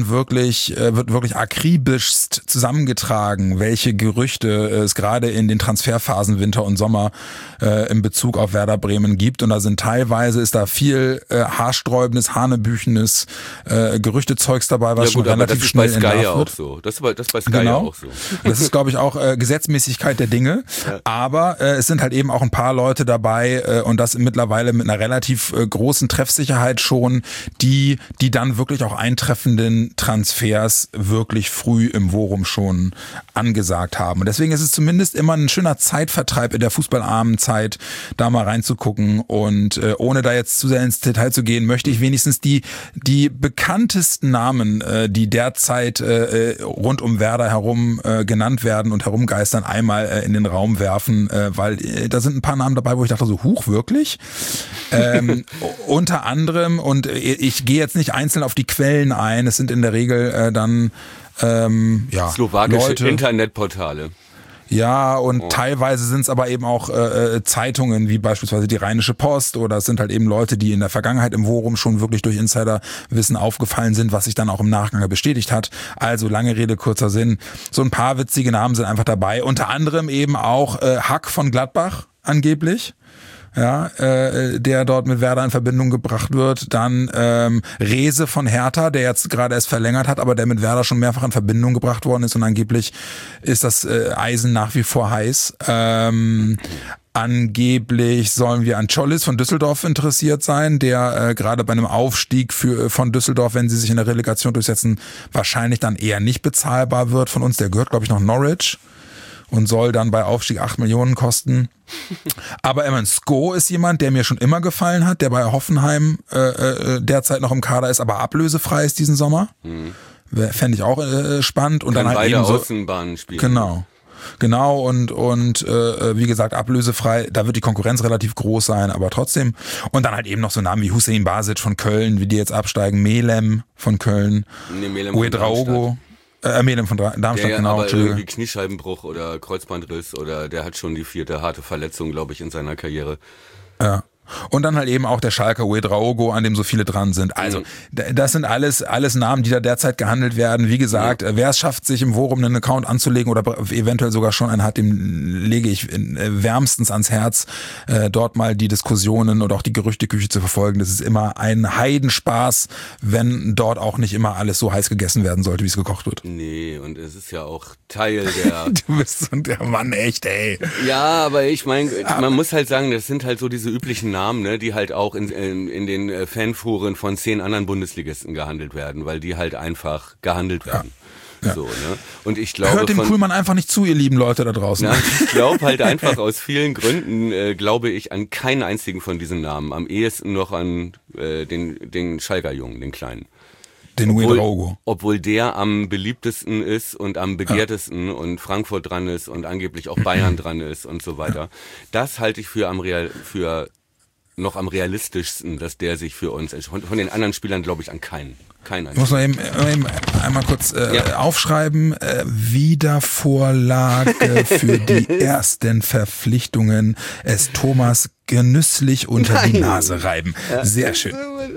wirklich, äh, wird wirklich akribischst zusammengetragen, welche Gerüchte es gerade in den Transferphasen Winter und Sommer äh, in Bezug auf Werder Bremen gibt. Und da sind teilweise, ist da viel äh, haarsträubendes, hanebüchenes äh, Gerüchtezeugs dabei, was ja, gut, schon relativ schnell entlarvt wird. Das ist bei Sky ja auch so. Das ist, das ist bei Sky genau. ja auch so. Das ist, glaube ich, auch äh, Gesetzmäßigkeit der Dinge. Ja. Aber äh, es sind halt eben auch ein paar Leute dabei äh, und das mittlerweile mit einer relativ äh, großen Treffsicherheit schon, die, die dann wirklich auch eintreffenden Transfers wirklich früh im Vorum schon angesagt haben. Und deswegen ist es zumindest immer ein schöner Zeitvertreib in der fußballarmen Zeit, da mal reinzugucken. Und äh, ohne da jetzt zu sehr ins Detail zu gehen, möchte ich wenigstens die, die bekanntesten Namen, äh, die derzeit äh, rund um Werder herum äh, genannt werden und herumgeistern, einmal äh, in den Raum werfen, äh, weil äh, da sind ein paar Namen dabei, wo ich dachte so, huch, wirklich? ähm, unter anderem, und äh, ich gehe jetzt nicht einzeln auf die Quellen ein, es sind in der Regel äh, dann ähm, ja, slowakische Leute, Internetportale. Ja, und oh. teilweise sind es aber eben auch äh, Zeitungen, wie beispielsweise die Rheinische Post, oder es sind halt eben Leute, die in der Vergangenheit im Vorum schon wirklich durch Insiderwissen aufgefallen sind, was sich dann auch im Nachgang bestätigt hat. Also lange Rede, kurzer Sinn. So ein paar witzige Namen sind einfach dabei. Unter anderem eben auch äh, Hack von Gladbach angeblich. Ja, äh, der dort mit Werder in Verbindung gebracht wird. Dann ähm, Rehse von Hertha, der jetzt gerade erst verlängert hat, aber der mit Werder schon mehrfach in Verbindung gebracht worden ist und angeblich ist das äh, Eisen nach wie vor heiß. Ähm, Angeblich sollen wir an Czolis von Düsseldorf interessiert sein, der äh, gerade bei einem Aufstieg für von Düsseldorf, wenn sie sich in der Relegation durchsetzen, wahrscheinlich dann eher nicht bezahlbar wird von uns. Der gehört, glaube ich, noch Norwich und soll dann bei Aufstieg acht Millionen kosten. Aber Eman Sko ist jemand, der mir schon immer gefallen hat, der bei Hoffenheim äh, äh, derzeit noch im Kader ist, aber ablösefrei ist diesen Sommer. Mhm. Fände ich auch äh, spannend. Und Kann dann halt beide eben so, Außenbahnen spielen. Genau. Genau, und und äh, wie gesagt, ablösefrei, da wird die Konkurrenz relativ groß sein, aber trotzdem. Und dann halt eben noch so Namen wie Hussein Basic von Köln, wie die jetzt absteigen, Melem von Köln, nee, Melem Ouedraogo. Äh, Melem von Darmstadt, der ja genau. Aber irgendwie Kniescheibenbruch oder Kreuzbandriss oder der hat schon die vierte harte Verletzung, glaube ich, in seiner Karriere. Ja. Und dann halt eben auch der Schalker Ouedraogo, an dem so viele dran sind. Also mhm. das sind alles alles Namen, die da derzeit gehandelt werden. Wie gesagt, ja. wer es schafft, sich im Vorum einen Account anzulegen oder eventuell sogar schon einen hat, dem lege ich wärmstens ans Herz, äh, dort mal die Diskussionen oder auch die Gerüchteküche zu verfolgen. Das ist immer ein Heidenspaß, wenn dort auch nicht immer alles so heiß gegessen werden sollte, wie es gekocht wird. Nee, und es ist ja auch Teil der... Du bist so der Mann, echt, ey. Ja, aber ich meine, man muss halt sagen, das sind halt so diese üblichen Namen, Namen, ne, die halt auch in, in, in den Fanforen von zehn anderen Bundesligisten gehandelt werden, weil die halt einfach gehandelt werden. Ja. Ja. So, ne? Und ich glaube, hört dem von, Kuhlmann einfach nicht zu, ihr lieben Leute da draußen. Na, ich glaube halt einfach aus vielen Gründen, äh, glaube ich an keinen einzigen von diesen Namen. Am ehesten noch an äh, den, den Schalker Jungen, den Kleinen. Den obwohl, obwohl der am beliebtesten ist und am begehrtesten ja. und Frankfurt dran ist und angeblich auch Bayern dran ist und so weiter. Ja. Das halte ich für am Real, für noch am realistischsten, dass der sich für uns, von, von den anderen Spielern glaube ich an keinen. Keinen ich muss mal eben, eben einmal kurz äh, ja. aufschreiben, äh, Wiedervorlage für die ersten Verpflichtungen, es Thomas genüsslich unter Nein. die Nase reiben. Sehr schön.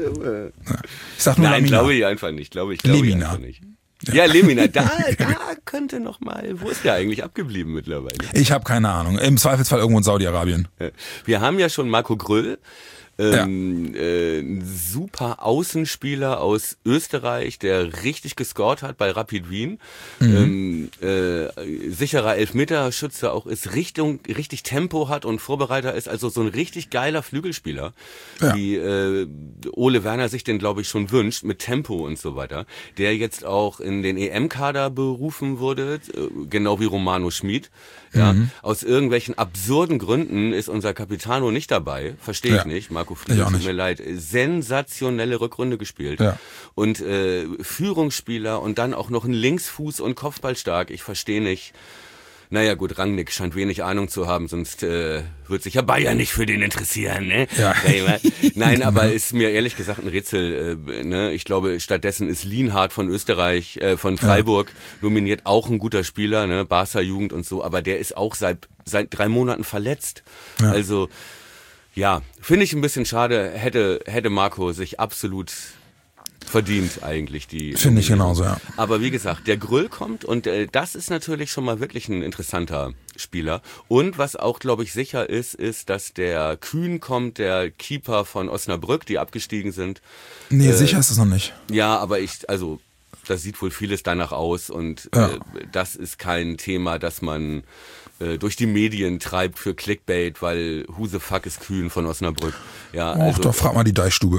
Ich sag nur Nein, Lamina. glaube ich einfach nicht. Glaube ich, glaube ich einfach nicht. Ja, ja Lemina, da, da könnte noch mal, wo ist der eigentlich abgeblieben mittlerweile? Ich habe keine Ahnung. Im Zweifelsfall irgendwo in Saudi-Arabien. Wir haben ja schon Marco Gröll, ähm, ja. äh, ein super Außenspieler aus Österreich, der richtig gescored hat bei Rapid Wien. Mhm. Ähm, äh, sicherer Elfmeterschütze auch ist, Richtung, richtig Tempo hat und Vorbereiter ist, also so ein richtig geiler Flügelspieler, ja. wie äh, Ole Werner sich den, glaube ich, schon wünscht, mit Tempo und so weiter, der jetzt auch in den E M-Kader berufen wurde, äh, genau wie Romano Schmid. Ja, mhm. Aus irgendwelchen absurden Gründen ist unser Capitano nicht dabei, verstehe ich ja. nicht, Marco Friedl, tut mir leid, sensationelle Rückrunde gespielt ja. und äh, Führungsspieler und dann auch noch ein Linksfuß und Kopfballstark, ich verstehe nicht. Naja gut, Rangnick scheint wenig Ahnung zu haben, sonst äh, wird sich ja Bayern nicht für den interessieren, ne? Ja. Nein, aber ist mir ehrlich gesagt ein Rätsel. Äh, ne? Ich glaube, stattdessen ist Lienhardt von Österreich, äh, von Freiburg ja. nominiert, auch ein guter Spieler, ne? Barca-Jugend und so, aber der ist auch seit seit drei Monaten verletzt. Ja. Also ja, finde ich ein bisschen schade. Hätte hätte Marco sich absolut verdient eigentlich die. Finde ich genauso, ja. Aber wie gesagt, der Grüll kommt und äh, das ist natürlich schon mal wirklich ein interessanter Spieler. Und was auch, glaube ich, sicher ist, ist, dass der Kühn kommt, der Keeper von Osnabrück, die abgestiegen sind. Nee, äh, sicher ist es noch nicht. Ja, aber ich, also das sieht wohl vieles danach aus und ja. äh, das ist kein Thema, das man äh, durch die Medien treibt für Clickbait, weil who the fuck ist Kühn von Osnabrück? Ja, Och, also, da frag mal die Deichstube.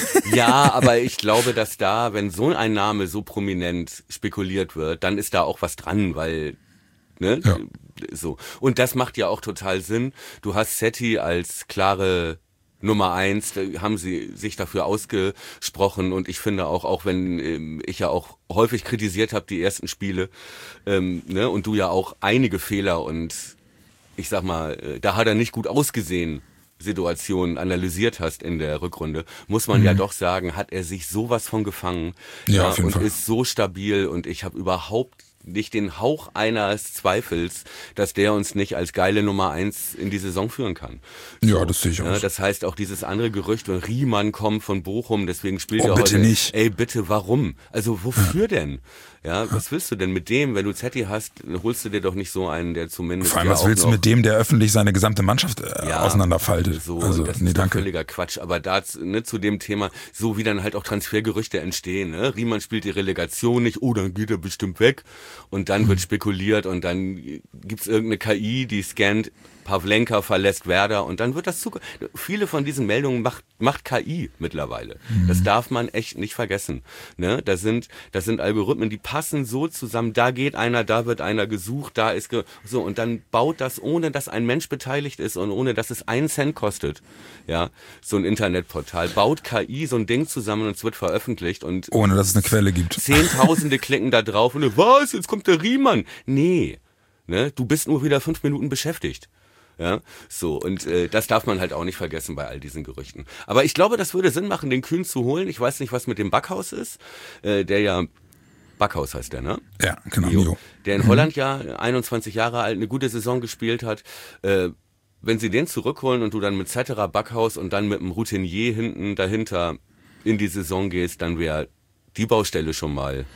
Ja, aber ich glaube, dass da, wenn so ein Name so prominent spekuliert wird, dann ist da auch was dran, weil, ne, ja. so. Und das macht ja auch total Sinn. Du hast Setti als klare Nummer eins, da haben sie sich dafür ausgesprochen und ich finde auch, auch wenn ähm, ich ja auch häufig kritisiert habe, die ersten Spiele, ähm, ne, und du ja auch einige Fehler und ich sag mal, äh, da hat er nicht gut ausgesehen, Situationen analysiert hast in der Rückrunde, muss man mhm. ja doch sagen, hat er sich sowas von gefangen ja, ja, auf jeden und Fall. Ist so stabil und ich habe überhaupt nicht den Hauch eines Zweifels, dass der uns nicht als geile Nummer eins in die Saison führen kann. Ja, so, das sehe ich auch. Ja, das heißt auch dieses andere Gerücht, wenn Riemann kommt von Bochum, deswegen spielt oh, er bitte heute. Nicht. Ey, bitte, warum? Also wofür ja. denn? Ja, was willst du denn mit dem? Wenn du Zetti hast, holst du dir doch nicht so einen, der zumindest. Vor allem, ja was auch willst du mit dem, der öffentlich seine gesamte Mannschaft äh, ja, auseinanderfaltet? So, also, das nee, ist doch danke. völliger Quatsch. Aber da ne, zu dem Thema, so wie dann halt auch Transfergerüchte entstehen. Ne? Riemann spielt die Relegation nicht, oh, dann geht er bestimmt weg. Und dann mhm. wird spekuliert und dann gibt's irgendeine K I, die scannt, Pavlenka verlässt Werder und dann wird das zu. Viele von diesen Meldungen macht, macht K I mittlerweile. Mhm. Das darf man echt nicht vergessen. Ne? Das sind, das sind Algorithmen, die passen so zusammen. Da geht einer, da wird einer gesucht, da ist ge so und dann baut das, ohne dass ein Mensch beteiligt ist und ohne dass es einen Cent kostet. Ja, so ein Internetportal baut K I so ein Ding zusammen und es wird veröffentlicht und ohne dass es eine Quelle gibt. Zehntausende klicken da drauf und was? Jetzt kommt der Riemann. Nee, ne? Du bist nur wieder fünf Minuten beschäftigt. Ja, so, und äh, das darf man halt auch nicht vergessen bei all diesen Gerüchten. Aber ich glaube, das würde Sinn machen, den Kühn zu holen. Ich weiß nicht, was mit dem Backhaus ist, äh, der ja, Backhaus heißt der, ne? Ja, genau. Mio, der in mhm. Holland ja einundzwanzig Jahre alt eine gute Saison gespielt hat. Äh, wenn sie den zurückholen und du dann mit Zetterer, Backhaus und dann mit einem Routinier hinten dahinter in die Saison gehst, dann wäre die Baustelle schon mal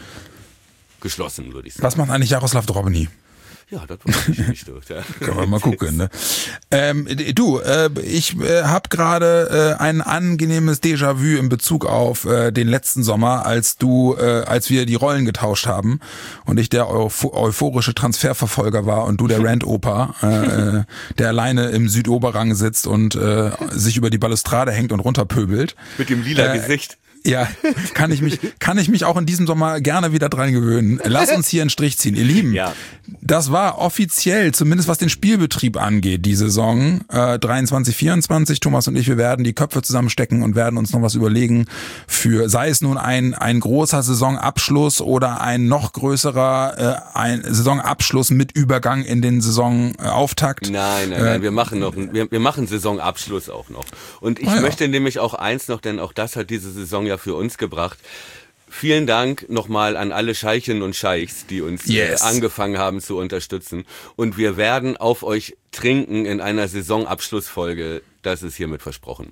geschlossen, würde ich sagen. Was macht eigentlich Jaroslav Drobny? Ja, das war ich nicht durch. Ja. Können wir mal gucken, ne? Ähm, du, äh, ich äh, habe gerade äh, ein angenehmes Déjà-vu in Bezug auf äh, den letzten Sommer, als du, äh, als wir die Rollen getauscht haben und ich der euph- euphorische Transferverfolger war und du der Rant-Opa, äh, der alleine im Südoberrang sitzt und äh, sich über die Balustrade hängt und runterpöbelt. Mit dem lila äh, Gesicht. Ja, kann ich mich, kann ich mich auch in diesem Sommer gerne wieder dran gewöhnen. Lass uns hier einen Strich ziehen. Ihr Lieben, ja. Das war offiziell, zumindest was den Spielbetrieb angeht, die Saison äh, dreiundzwanzig, vierundzwanzig. Thomas und ich, wir werden die Köpfe zusammenstecken und werden uns noch was überlegen für, sei es nun ein ein großer Saisonabschluss oder ein noch größerer äh, ein Saisonabschluss mit Übergang in den Saisonauftakt. Nein, nein, nein, wir machen noch, wir, wir machen Saisonabschluss auch noch. Und ich oh ja. möchte nämlich auch eins noch, denn auch das hat diese Saison ja für uns gebracht. Vielen Dank nochmal an alle Scheichinnen und Scheichs, die uns yes. äh, angefangen haben zu unterstützen. Und wir werden auf euch trinken in einer Saisonabschlussfolge. Das ist hiermit versprochen.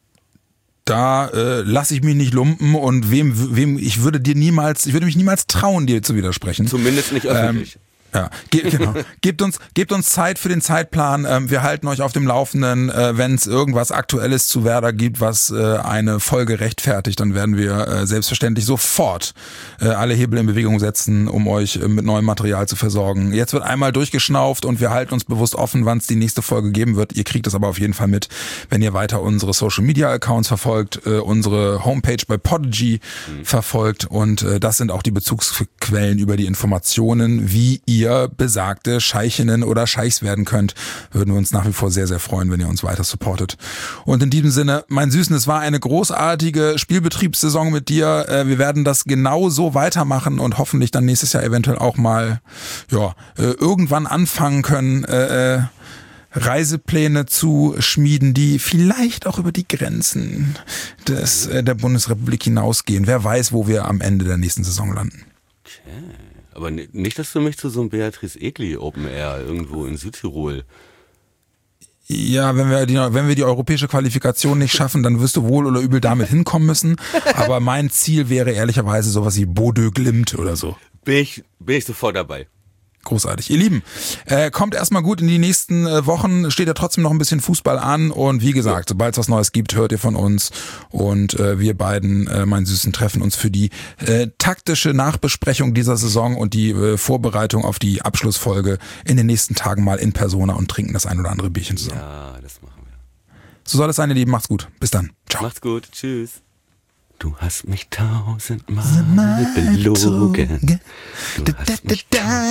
Da äh, lasse ich mich nicht lumpen und wem, wem ich würde dir niemals, ich würde mich niemals trauen, dir zu widersprechen. Zumindest nicht öffentlich. Ähm, Ja, ge genau. Gebt uns, gebt uns Zeit für den Zeitplan. Ähm, wir halten euch auf dem Laufenden. Äh, wenn es irgendwas Aktuelles zu Werder gibt, was äh, eine Folge rechtfertigt, dann werden wir äh, selbstverständlich sofort äh, alle Hebel in Bewegung setzen, um euch äh, mit neuem Material zu versorgen. Jetzt wird einmal durchgeschnauft und wir halten uns bewusst offen, wann es die nächste Folge geben wird. Ihr kriegt es aber auf jeden Fall mit, wenn ihr weiter unsere Social Media Accounts verfolgt, äh, unsere Homepage bei Podigy mhm. verfolgt und äh, das sind auch die Bezugsquellen über die Informationen, wie ihr ihr besagte Scheichinnen oder Scheichs werden könnt, würden wir uns nach wie vor sehr, sehr freuen, wenn ihr uns weiter supportet. Und in diesem Sinne, mein Süßen, es war eine großartige Spielbetriebssaison mit dir. Wir werden das genau so weitermachen und hoffentlich dann nächstes Jahr eventuell auch mal ja irgendwann anfangen können, äh, Reisepläne zu schmieden, die vielleicht auch über die Grenzen des, äh, der Bundesrepublik hinausgehen. Wer weiß, wo wir am Ende der nächsten Saison landen. Okay. Aber nicht, dass du mich zu so einem Beatrice Egli Open Air irgendwo in Südtirol. Ja, wenn wir die, wenn wir die europäische Qualifikation nicht schaffen, dann wirst du wohl oder übel damit hinkommen müssen. Aber mein Ziel wäre ehrlicherweise sowas wie Bodø Glimt oder so. Bin ich, bin ich sofort dabei. Großartig. Ihr Lieben, äh, kommt erstmal gut in die nächsten äh, Wochen, steht ja trotzdem noch ein bisschen Fußball an und wie gesagt, sobald es was Neues gibt, hört ihr von uns und äh, wir beiden, äh, mein Süßen, treffen uns für die äh, taktische Nachbesprechung dieser Saison und die äh, Vorbereitung auf die Abschlussfolge in den nächsten Tagen mal in Persona und trinken das ein oder andere Bierchen zusammen. Ja, das machen wir. So soll es sein, ihr Lieben. Macht's gut. Bis dann. Ciao. Macht's gut. Tschüss. Du hast mich tausendmal belogen. Du hast mich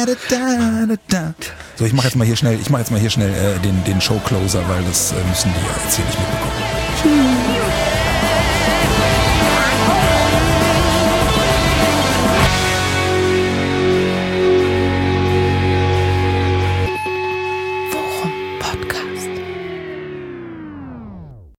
So, ich mache jetzt mal hier schnell, ich mache jetzt mal hier schnell äh, den, den Show-Closer, weil das äh, müssen die ja jetzt hier nicht mitbekommen. Tschüss.